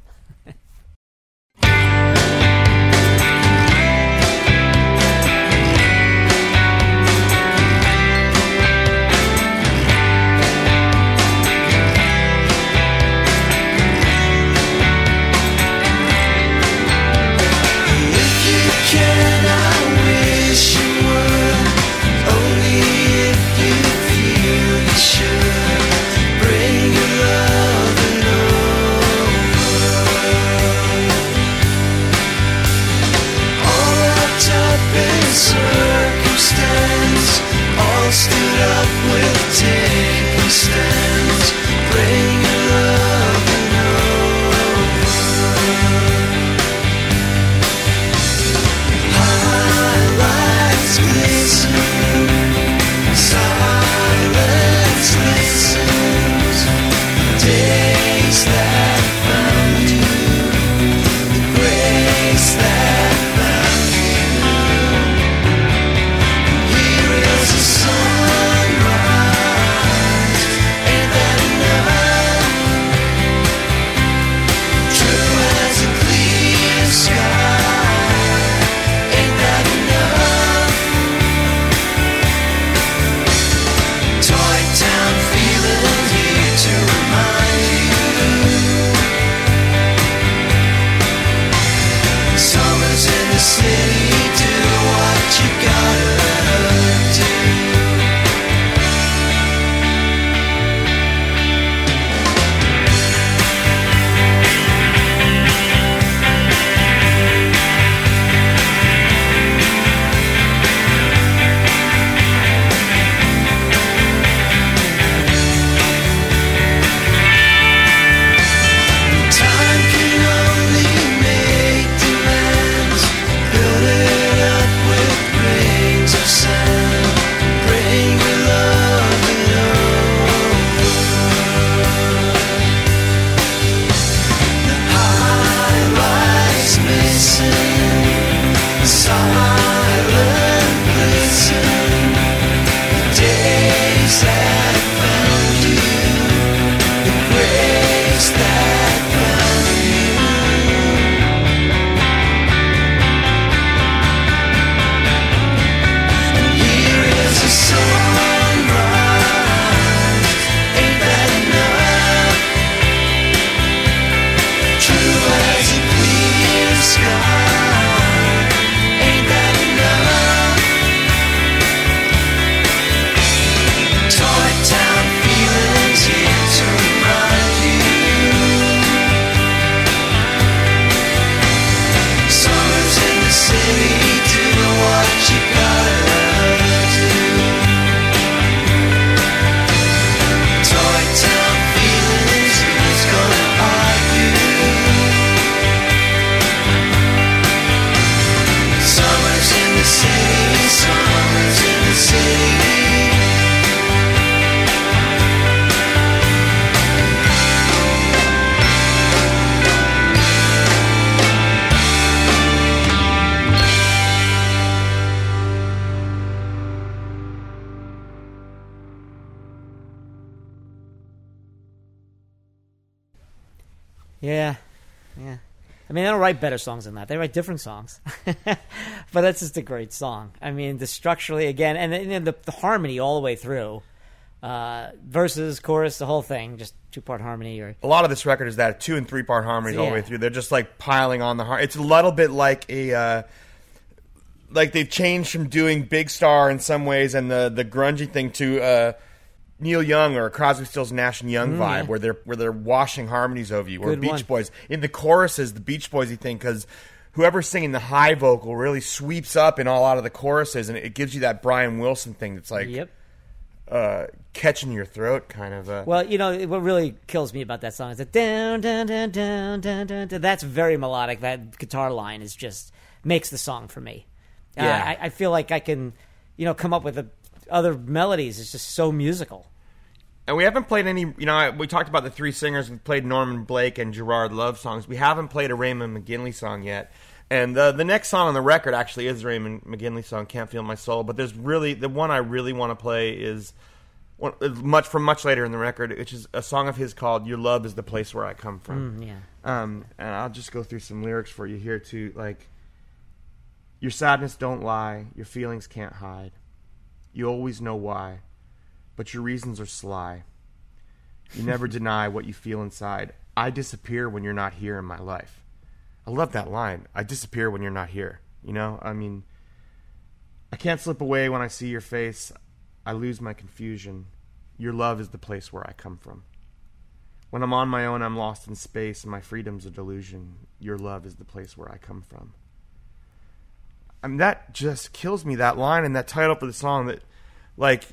Yeah. I mean, they don't write better songs than that. They write different songs. But that's just a great song. I mean, the structurally, again, and then the harmony all the way through. Verses, chorus, the whole thing, just 2-part harmony. Or a lot of this record is that 2 and 3 part harmonies all the way through. They're just like piling on the harmony. It's a little bit like a like they've changed from doing Big Star in some ways and the grungy thing to Neil Young or Crosby, Stills, Nash and Young vibe, where they're washing harmonies over you. Or Good Beach one. Boys in the choruses, the Beach Boysy thing, because whoever's singing the high vocal really sweeps up in a lot of the choruses, and it gives you that Brian Wilson thing that's like. Yep. Catching your throat, kind of. Well, you know what really kills me about that song is that down, down, down, down, down, down, down. That's very melodic. That guitar line is just makes the song for me. Yeah. I feel like I can, come up with other melodies. It's just so musical. And we haven't played any. We talked about the 3 singers. We've played Norman Blake and Gerard Love songs. We haven't played a Raymond McGinley song yet. And the next song on the record actually is the Raymond McGinley song, "Can't Feel My Soul." But there's really the one I really want to play is much later in the record, which is a song of his called "Your Love Is the Place Where I Come From." And I'll just go through some lyrics for you here too, like, "Your sadness don't lie, your feelings can't hide. You always know why, but your reasons are sly. You never deny what you feel inside. I disappear when you're not here in my life." I love that line. I disappear when you're not here. I mean, I can't slip away when I see your face. I lose my confusion. Your love is the place where I come from. When I'm on my own, I'm lost in space, and my freedom's a delusion. Your love is the place where I come from. I mean, that just kills me, that line and that title for the song, that, like,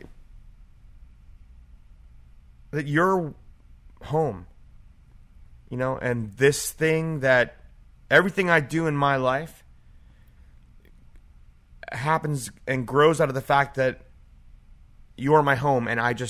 that you're home. And this thing that everything I do in my life happens and grows out of the fact that you're my home, and I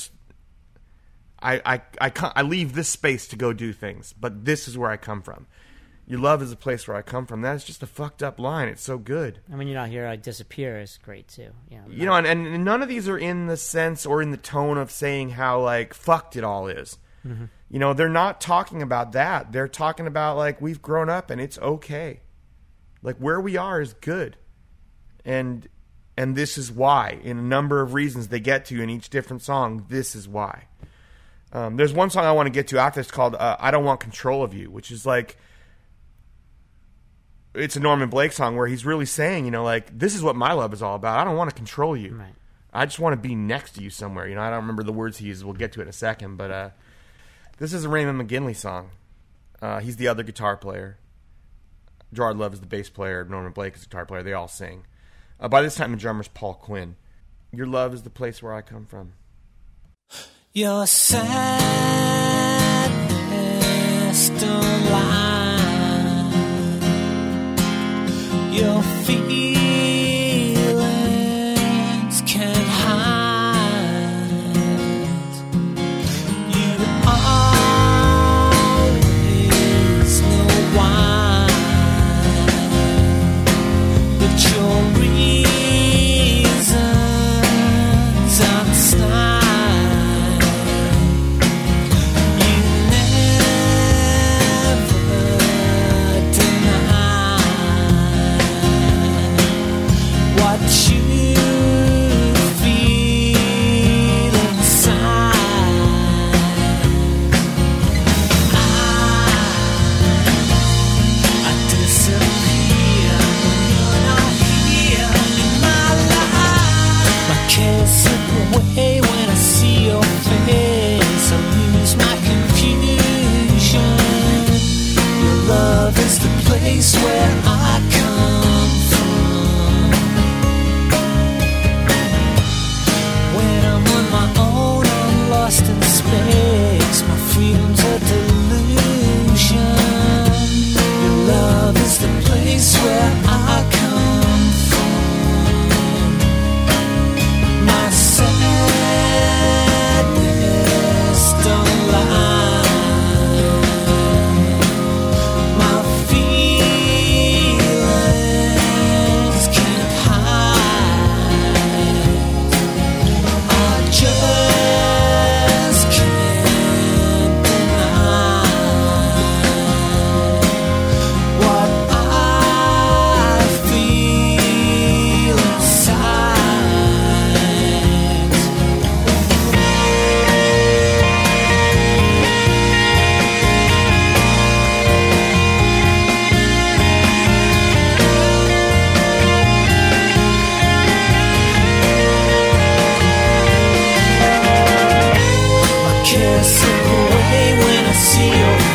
leave this space to go do things, but this is where I come from. Your love is the place where I come from. That is just a fucked up line. It's so good. And when you're not here, I disappear is great too. And none of these are in the sense or in the tone of saying how, like, fucked it all is. Mm-hmm. They're not talking about that. They're talking about, like, we've grown up and it's okay. Like, where we are is good. And this is why. In a number of reasons they get to in each different song, this is why. There's one song I want to get to after this called "I Don't Want Control of You," which is like, it's a Norman Blake song where he's really saying, like, this is what my love is all about. I don't want to control you. Right. I just want to be next to you somewhere. I don't remember the words he uses. We'll get to it in a second, but this is a Raymond McGinley song. He's the other guitar player. Gerard Love is the bass player. Norman Blake is the guitar player. They all sing. By this time, the drummer's Paul Quinn. Your love is the place where I come from. Your sadness don't lie. Your feelings can't hide. You always know why, but your reasons outside. You never deny.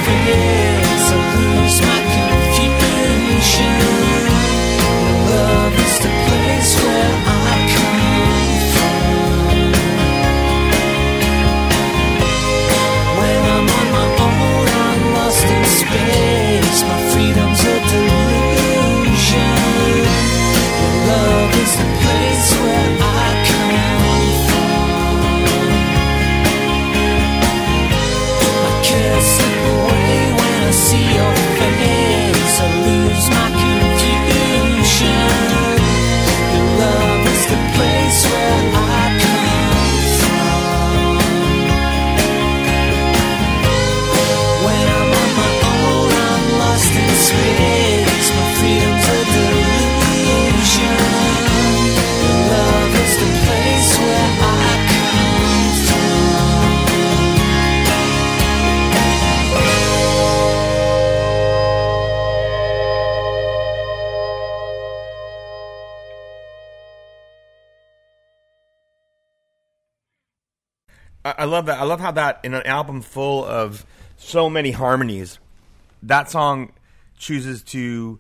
face, I lose my confusion. Love is the place where I come from. When I'm on my own, I'm lost in space. My freedom's a delusion. Love is the place where I come from. I can't slip away when I see your face. I lose my confusion. Your love is the place where I come from. When I'm on my own, I'm lost in space. My freedom's a delusion. Your love is the place where I come from. I love that. I love how that in an album full of so many harmonies, that song chooses to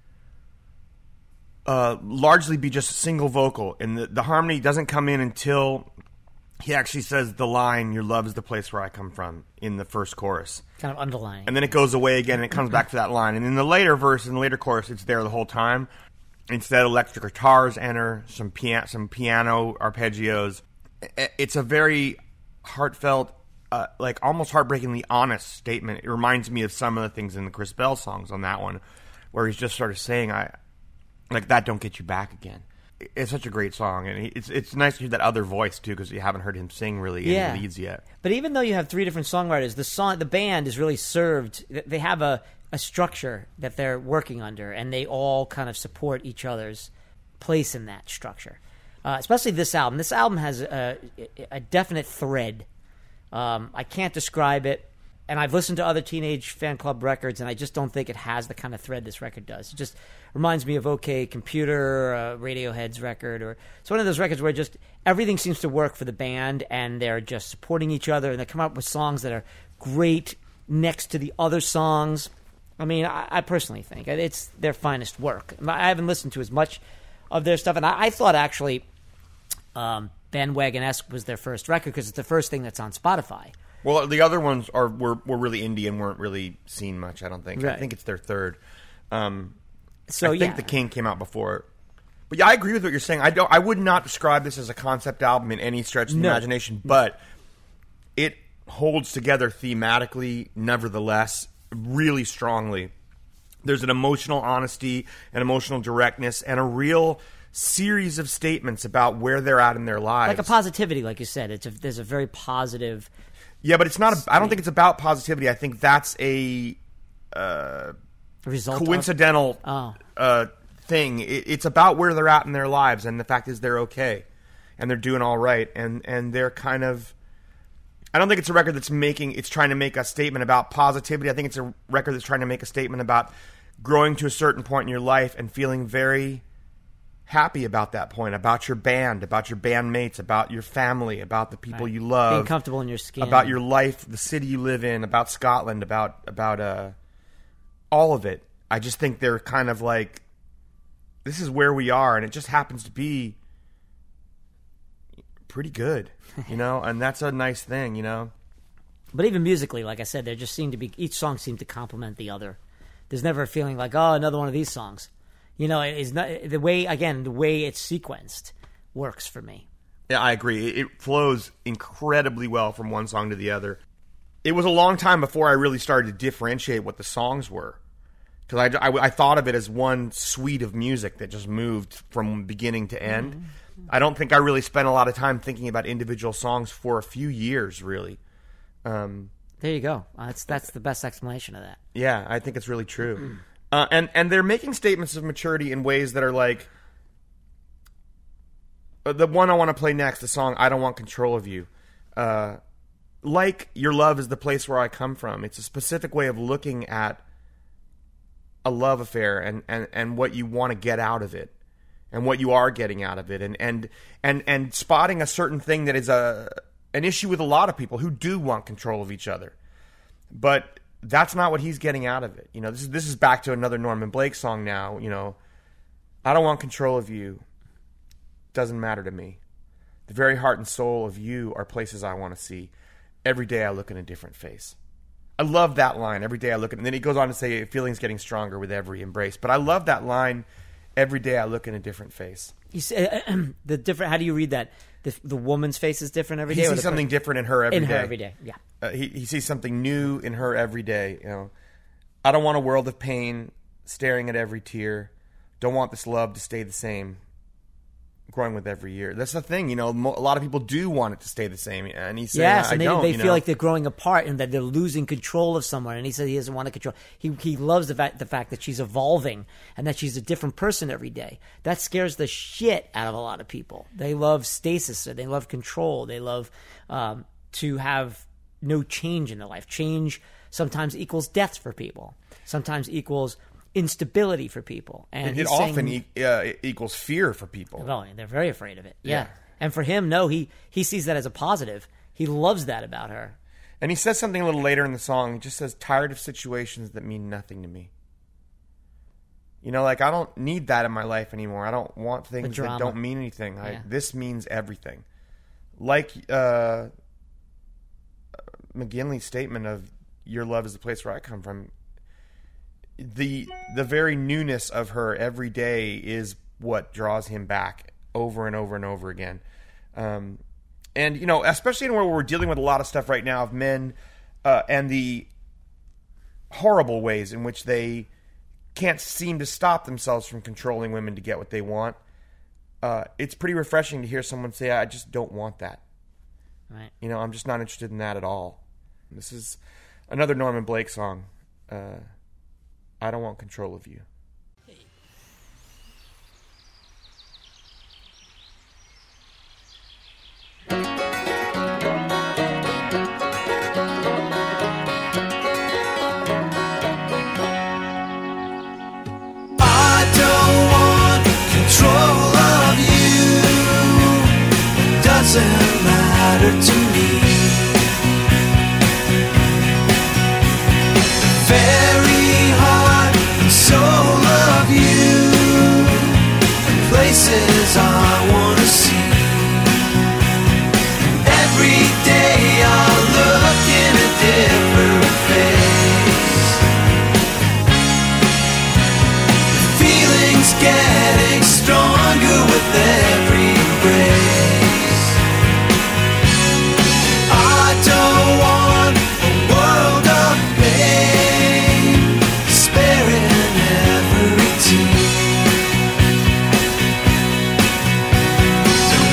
largely be just a single vocal, and the harmony doesn't come in until he actually says the line, "Your love is the place where I come from," in the first chorus. Kind of underlying. And then it goes away again, and it comes back to that line. And in the later verse, in the later chorus, it's there the whole time. Instead, electric guitars enter, some piano arpeggios. It's a very heartfelt, like almost heartbreakingly honest statement. It reminds me of some of the things in the Chris Bell songs on that one, where he's just sort of saying, "I like that. Don't get you back again." It's such a great song, and it's nice to hear that other voice too, because you haven't heard him sing really any leads yet. But even though you have three different songwriters, the band is really served. They have a structure that they're working under, and they all kind of support each other's place in that structure. Especially this album. This album has a definite thread. I can't describe it, and I've listened to other Teenage Fan Club records, and I just don't think it has the kind of thread this record does. It just reminds me of OK Computer, Radiohead's record, or it's one of those records where just everything seems to work for the band, and they're just supporting each other, and they come up with songs that are great next to the other songs. I mean, I personally think it's their finest work. I haven't listened to as much of their stuff, and I thought actually Bandwagon-esque was their first record because it's the first thing that's on Spotify. Well, the other ones were really indie and weren't really seen much, I don't think. Right. I think it's their third. I So think The King came out before. But yeah, I agree with what you're saying. I would not describe this as a concept album in any stretch of the imagination, but it holds together thematically, nevertheless, really strongly. There's an emotional honesty, an emotional directness, and a real series of statements about where they're at in their lives. Like a positivity, like you said. There's a very positive... Yeah, but it's not. I don't think it's about positivity. I think that's a result coincidental thing. It's about where they're at in their lives, and the fact is they're okay, and they're doing all right, and they're kind of. I don't think it's a record that's trying to make a statement about positivity. I think it's a record that's trying to make a statement about growing to a certain point in your life and feeling very happy about that point, about your band, about your bandmates, about your family, about the people you love, being comfortable in your skin, about your life, the city you live in, about Scotland, about all of it. I just think they're kind of like, this is where we are, and it just happens to be pretty good, and that's a nice thing, But even musically, like I said, there just seemed to be, each song seemed to complement the other. There's never a feeling like, oh, another one of these songs. It's not the way it's sequenced works for me. Yeah, I agree. It flows incredibly well from one song to the other. It was a long time before I really started to differentiate what the songs were, because I thought of it as one suite of music that just moved from beginning to end. Mm-hmm. I don't think I really spent a lot of time thinking about individual songs for a few years, really. There you go. That's the best explanation of that. Yeah, I think it's really true. And they're making statements of maturity in ways that are like, the one I want to play next, the song "I Don't Want Control of You," like "Your love is the place where I come from." It's a specific way of looking at a love affair and what you want to get out of it, and what you are getting out of it, and spotting a certain thing that is an issue with a lot of people who do want control of each other, but that's not what he's getting out of it. You know, this is back to another Norman Blake song now. You know, I don't want control of you. Doesn't matter to me. The very heart and soul of you are places I want to see. Every day I look in a different face. I love that line. Every day I look at, and then he goes on to say, feelings getting stronger with every embrace. But I love that line. Every day I look in a different face. You say, the different. How do you read that? The woman's face is different every day. He sees something different in her every day. In her every day, yeah. He sees something new in her every day. You know, I don't want a world of pain, staring at every tear. Don't want this love to stay the same, growing with every year. That's the thing, you know. A lot of people do want it to stay the same, and he's saying, yes, I and don't. They feel like they're growing apart and that they're losing control of someone. And he said he doesn't want to control. He loves the fact that she's evolving and that she's a different person every day. That scares the shit out of a lot of people. They love stasis. They love control. They love to have no change in their life. Change sometimes equals death for people. Sometimes equals instability for people, and it often equals fear for people. Well, they're very afraid of it. Yeah. And for him, no, he sees that as a positive. He loves that about her. And he says something a little later in the song. He just says, tired of situations that mean nothing to me. You know, like, I don't need that in my life anymore. I don't want things that don't mean anything. This means everything. Like McGinley's statement of your love is the place where I come from. The very newness of her every day is what draws him back over and over and over again. And, you know, especially in where we're dealing with a lot of stuff right now of men and the horrible ways in which they can't seem to stop themselves from controlling women to get what they want. It's pretty refreshing to hear someone say, I just don't want that. Right. You know, I'm just not interested in that at all. This is another Norman Blake song. I don't want control of you. I don't want control of you. It doesn't matter to me. Very heart and soul of you, places I want to see. Every day I look in a different face. Feelings getting stronger with every embrace. I don't want a world of pain, sparing every tear.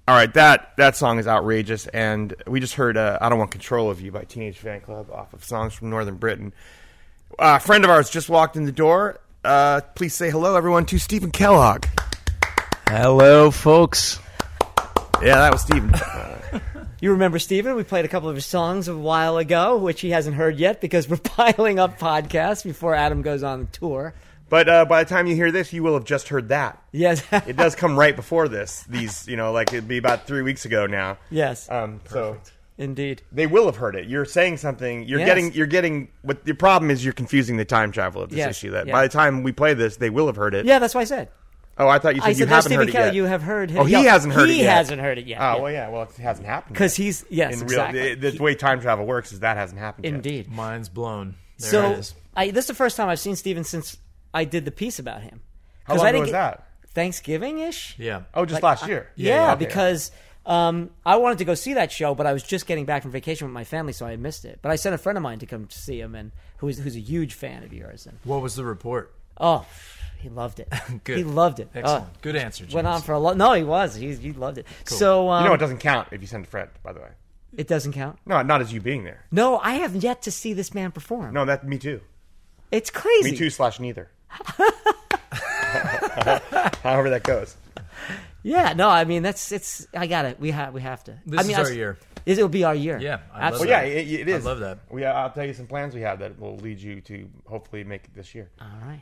All right, that song is outrageous, and we just heard "I Don't Want Control of You" by Teenage Fan Club off of Songs from Northern Britain. A friend of ours just walked in the door. Please say hello, everyone, to Stephen Kellogg. Hello, folks. Yeah, that was Stephen. You remember Stephen? We played a couple of his songs a while ago, which he hasn't heard yet because we're piling up podcasts before Adam goes on the tour. But by the time you hear this, you will have just heard that. Yes. It does come right before this. These, like it'd be about 3 weeks ago now. Yes. So indeed. they will have heard it. You're saying something. You're getting. What the problem is, you're confusing the time travel of this issue. That by the time we play this, they will have heard it. Yeah, that's what I said. Oh, I thought you said you haven't heard it yet. You have heard him. Oh, he hasn't heard it yet. He hasn't heard it yet. Oh, well, yeah. Well, it hasn't happened because yet. he's exactly. The way time travel works is that hasn't happened yet. Indeed. Mind's blown. There so it is. This is the first time I've seen Stephen since I did the piece about him. How long ago was that? Thanksgiving-ish? Yeah. Oh, just last year? Yeah, okay. because I wanted to go see that show, but I was just getting back from vacation with my family, so I missed it. But I sent a friend of mine to come see him, and who's a huge fan of yours. And What was the report? oh, he loved it. Good. He loved it. Excellent. Good answer, James. Went on for a lot. No, he was. He loved it. Cool. So it doesn't count if you send a friend, by the way. It doesn't count? No, not as you being there. No, I have yet to see this man perform. No, me too. It's crazy. Me too / neither. However that goes. Yeah, no, I mean I got it. We have to. This is our year. It'll be our year. Yeah, I love absolutely. Well, yeah, it is. I love that. I'll tell you some plans we have that will lead you to hopefully make it this year. All right.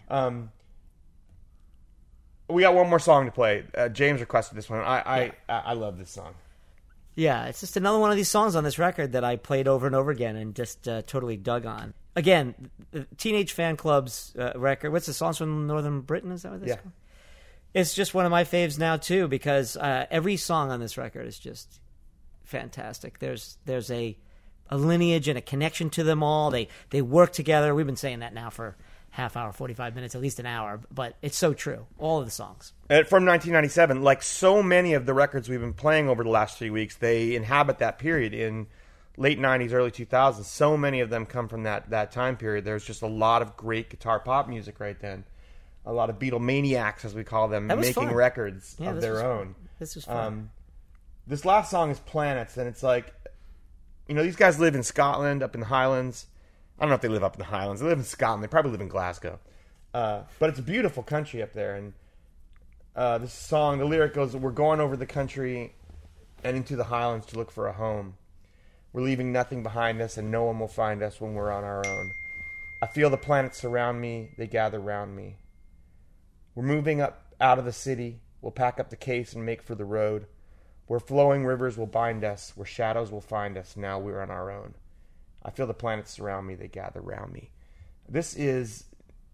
We got one more song to play. James requested this one. I love this song. Yeah, it's just another one of these songs on this record that I played over and over again and just totally dug on. Again, the Teenage Fan Club's record. What's the Songs from Northern Britain? Is that what this is called? It's just one of my faves now too because every song on this record is just fantastic. There's a lineage and a connection to them all. They work together. We've been saying that now for half hour, 45 minutes, at least an hour, but it's so true. All of the songs. From 1997, like so many of the records we've been playing over the last 3 weeks, they inhabit that period in late 90s, early 2000s. So many of them come from that time period. There's just a lot of great guitar pop music right then. A lot of Beatlemaniacs, as we call them, making fun. records of their own. This was fun. This last song is Planets, and it's like, these guys live in Scotland, up in the Highlands. I don't know if they live up in the Highlands. They live in Scotland. They probably live in Glasgow. But it's a beautiful country up there. And this song, the lyric goes, we're going over the country and into the Highlands to look for a home. We're leaving nothing behind us, and no one will find us when we're on our own. I feel the planets surround me. They gather round me. We're moving up out of the city. We'll pack up the case and make for the road. Where flowing rivers will bind us. Where shadows will find us. Now we're on our own. I feel the planets surround me, they gather round me. This is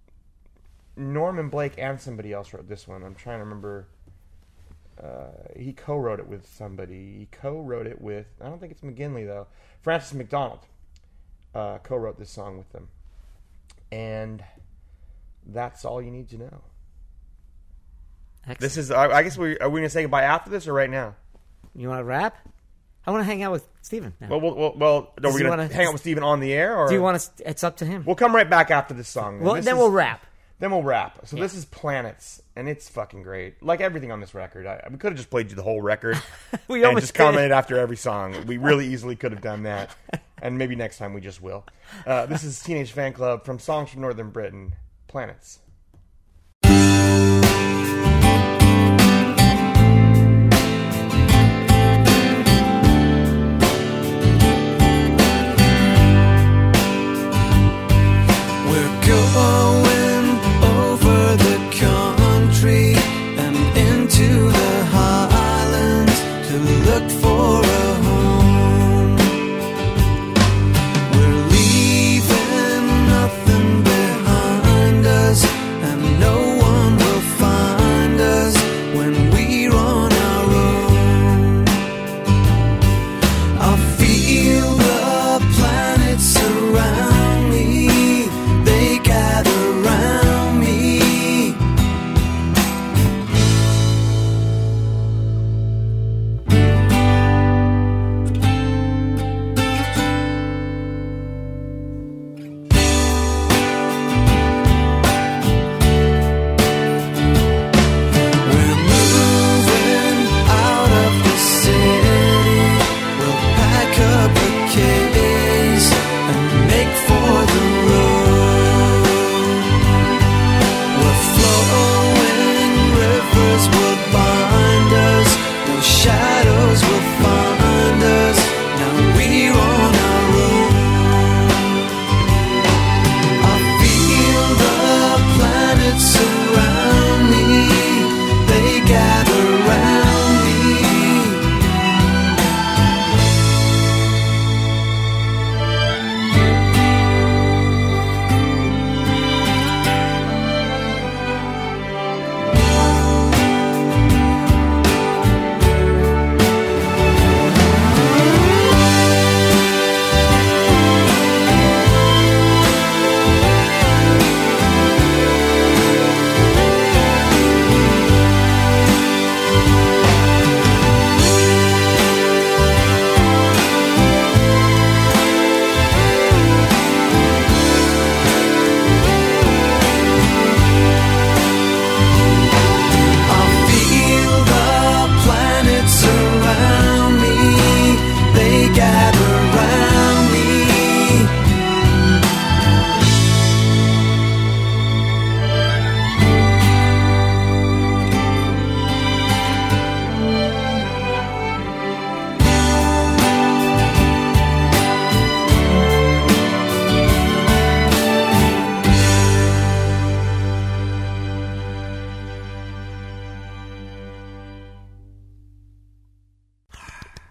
Norman Blake and somebody else wrote this one. I'm trying to remember. He co-wrote it with somebody. He co-wrote it with, I don't think it's McGinley though. Francis McDonald co-wrote this song with them. And that's all you need to know. Excellent. This is, I guess, are we going to say goodbye after this or right now? You want to rap? I want to hang out with Stephen now. Well, are we going to hang out with Stephen on the air? Or? Do you want to? It's up to him. We'll come right back after this song. Well, then we'll rap. Then we'll rap. So this is Planets, and it's fucking great. Like everything on this record. We could have just played you the whole record We and almost just did. commented after every song. We really easily could have done that. And maybe next time we just will. This is Teenage Fan Club from Songs from Northern Britain, Planets. Going over the country and into the highlands to look for a home. We're leaving nothing behind us.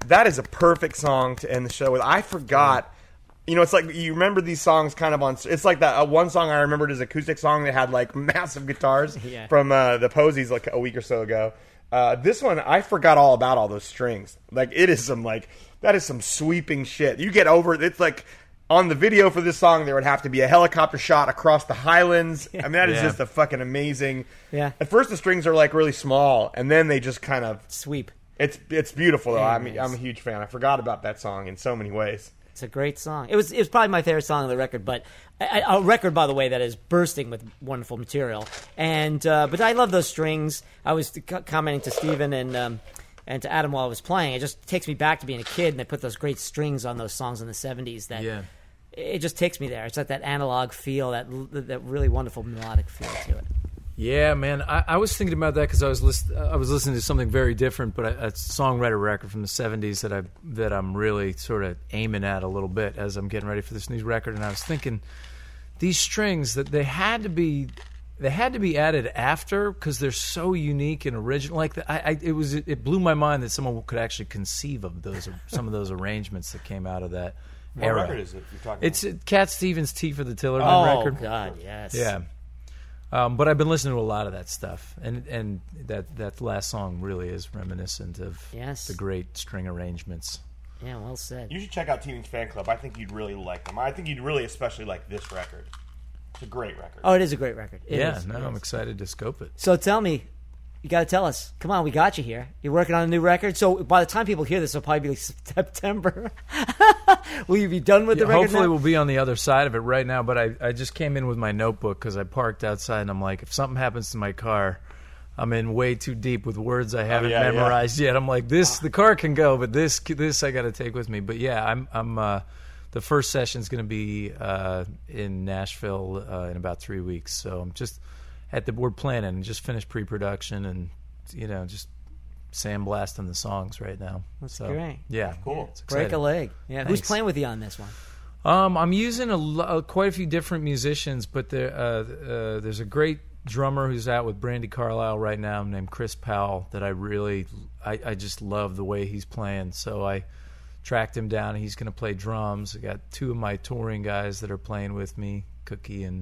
that is a perfect song to end the show with. I forgot. You know, it's like you remember these songs kind of on. It's like that one song I remembered is acoustic song that had like massive guitars from the Posies like a week or so ago. This one I forgot all about all those strings. Like it is some that is some sweeping shit. You get over it's like on the video for this song there would have to be a helicopter shot across the Highlands. I mean that is just a fucking amazing. Yeah. At first the strings are like really small and then they just kind of Sweep. It's beautiful though. Yeah, I'm a huge fan. I forgot about that song in so many ways. It's a great song. It was probably my favorite song on the record, but a record, by the way, that is bursting with wonderful material. And but I love those strings. I was commenting to Steven and to Adam while I was playing. It just takes me back to being a kid, and they put those great strings on those songs in the 70s. It just takes me there. It's like that analog feel, that really wonderful melodic feel to it. Yeah, man. I was thinking about that because I was listening to something very different, but a songwriter record from the 70s that I'm really sort of aiming at a little bit as I'm getting ready for this new record. And I was thinking these strings that they had to be added after because they're so unique and original. Like it blew my mind that someone could actually conceive of some of those arrangements that came out of that era. What record is it you're talking about? It's Cat Stevens' Tea for the Tillerman record. Oh God, yes. Yeah. But I've been listening to a lot of that stuff, and that last song really is reminiscent of the great string arrangements. Yeah, well said. You should check out Teenage Fan Club. I think you'd really like them. I think you'd really especially like this record. It's a great record. Oh, it is a great record. I'm excited to scope it. So tell me, you got to tell us. Come on, we got you here. You're working on a new record. So by the time people hear this, it'll probably be like September. Will you be done with the record hopefully now? we'll be on the other side of it right now, but I just came in with my notebook because I parked outside, and I'm like, if something happens to my car, I'm in way too deep with words I haven't memorized yet. I'm like, the car can go, but this I got to take with me. But yeah, I'm the first session's going to be in Nashville in about 3 weeks, so I'm just we're planning, just finished pre-production, and just sandblasting the songs right now. That's great. Yeah, cool. Break a leg. Yeah, Thanks. who's playing with you on this one? I'm using quite a few different musicians, but there's a great drummer who's out with Brandy Carlisle right now named Chris Powell that I just love the way he's playing. So I tracked him down. He's going to play drums. I got two of my touring guys that are playing with me, Cookie and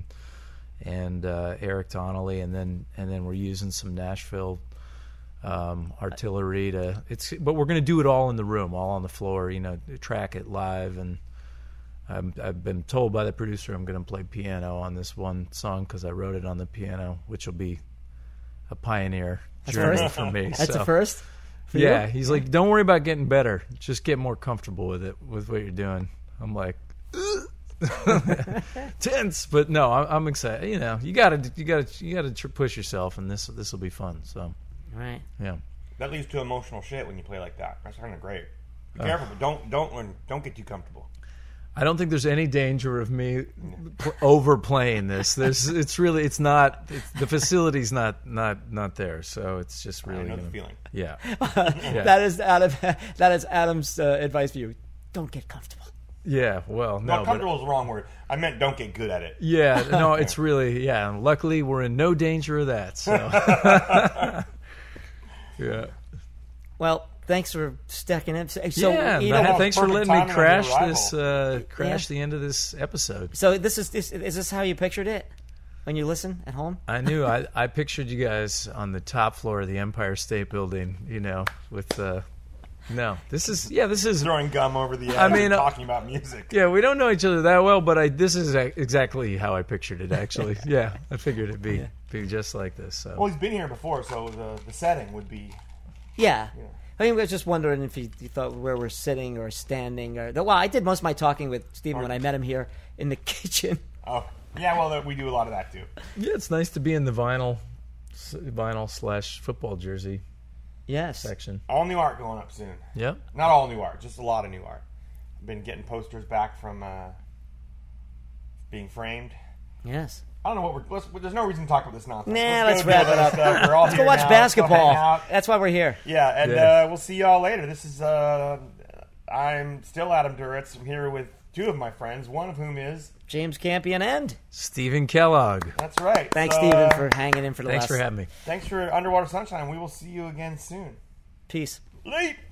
Eric Donnelly, and then we're using some Nashville artillery but we're going to do it all in the room, all on the floor, track it live. And I've been told by the producer I'm going to play piano on this one song because I wrote it on the piano, which will be a pioneer journey for me. That's a first for you? He's like, don't worry about getting better, just get more comfortable with what you're doing. I'm like, tense, but no, I'm excited. You gotta push yourself, and this will be fun. So, right, yeah. That leads to emotional shit when you play like that. That's kind of great. Be careful, but don't get too comfortable. I don't think there's any danger of me overplaying this. The facility's not there, so it's just really. I know the feeling. Yeah. That is Adam's advice for you. Don't get comfortable. Yeah, well, no. Comfortable is the wrong word. I meant don't get good at it. Yeah, no, it's really, luckily we're in no danger of that, so. Yeah. Well, thanks for stacking in. So, thanks for letting me crash the end of this episode. So is this how you pictured it when you listen at home? I knew. I pictured you guys on the top floor of the Empire State Building, with No, this is throwing gum over the edge and talking about music. Yeah, we don't know each other that well, but this is exactly how I pictured it, actually. Yeah, I figured it'd be just like this. So. Well, he's been here before, so the setting would be... Yeah. I was just wondering if you thought where we're sitting or standing. I did most of my talking with Steven when I met him here in the kitchen. Oh, yeah, well, we do a lot of that, too. Yeah, it's nice to be in the vinyl/football jersey. Yes. Section. All new art going up soon. Yep. Not all new art, just a lot of new art. I've been getting posters back from being framed. Yes. I don't know there's no reason to talk about this nonsense. Let's wrap it up. Let's go watch basketball. That's why we're here. Yeah, and we'll see y'all later. This is, I'm still Adam Duritz. I'm here with two of my friends, one of whom is... James Campion and... Stephen Kellogg. That's right. Thanks, Stephen, for hanging in for the last... Thanks for having me. Thanks for Underwater Sunshine. We will see you again soon. Peace. Late.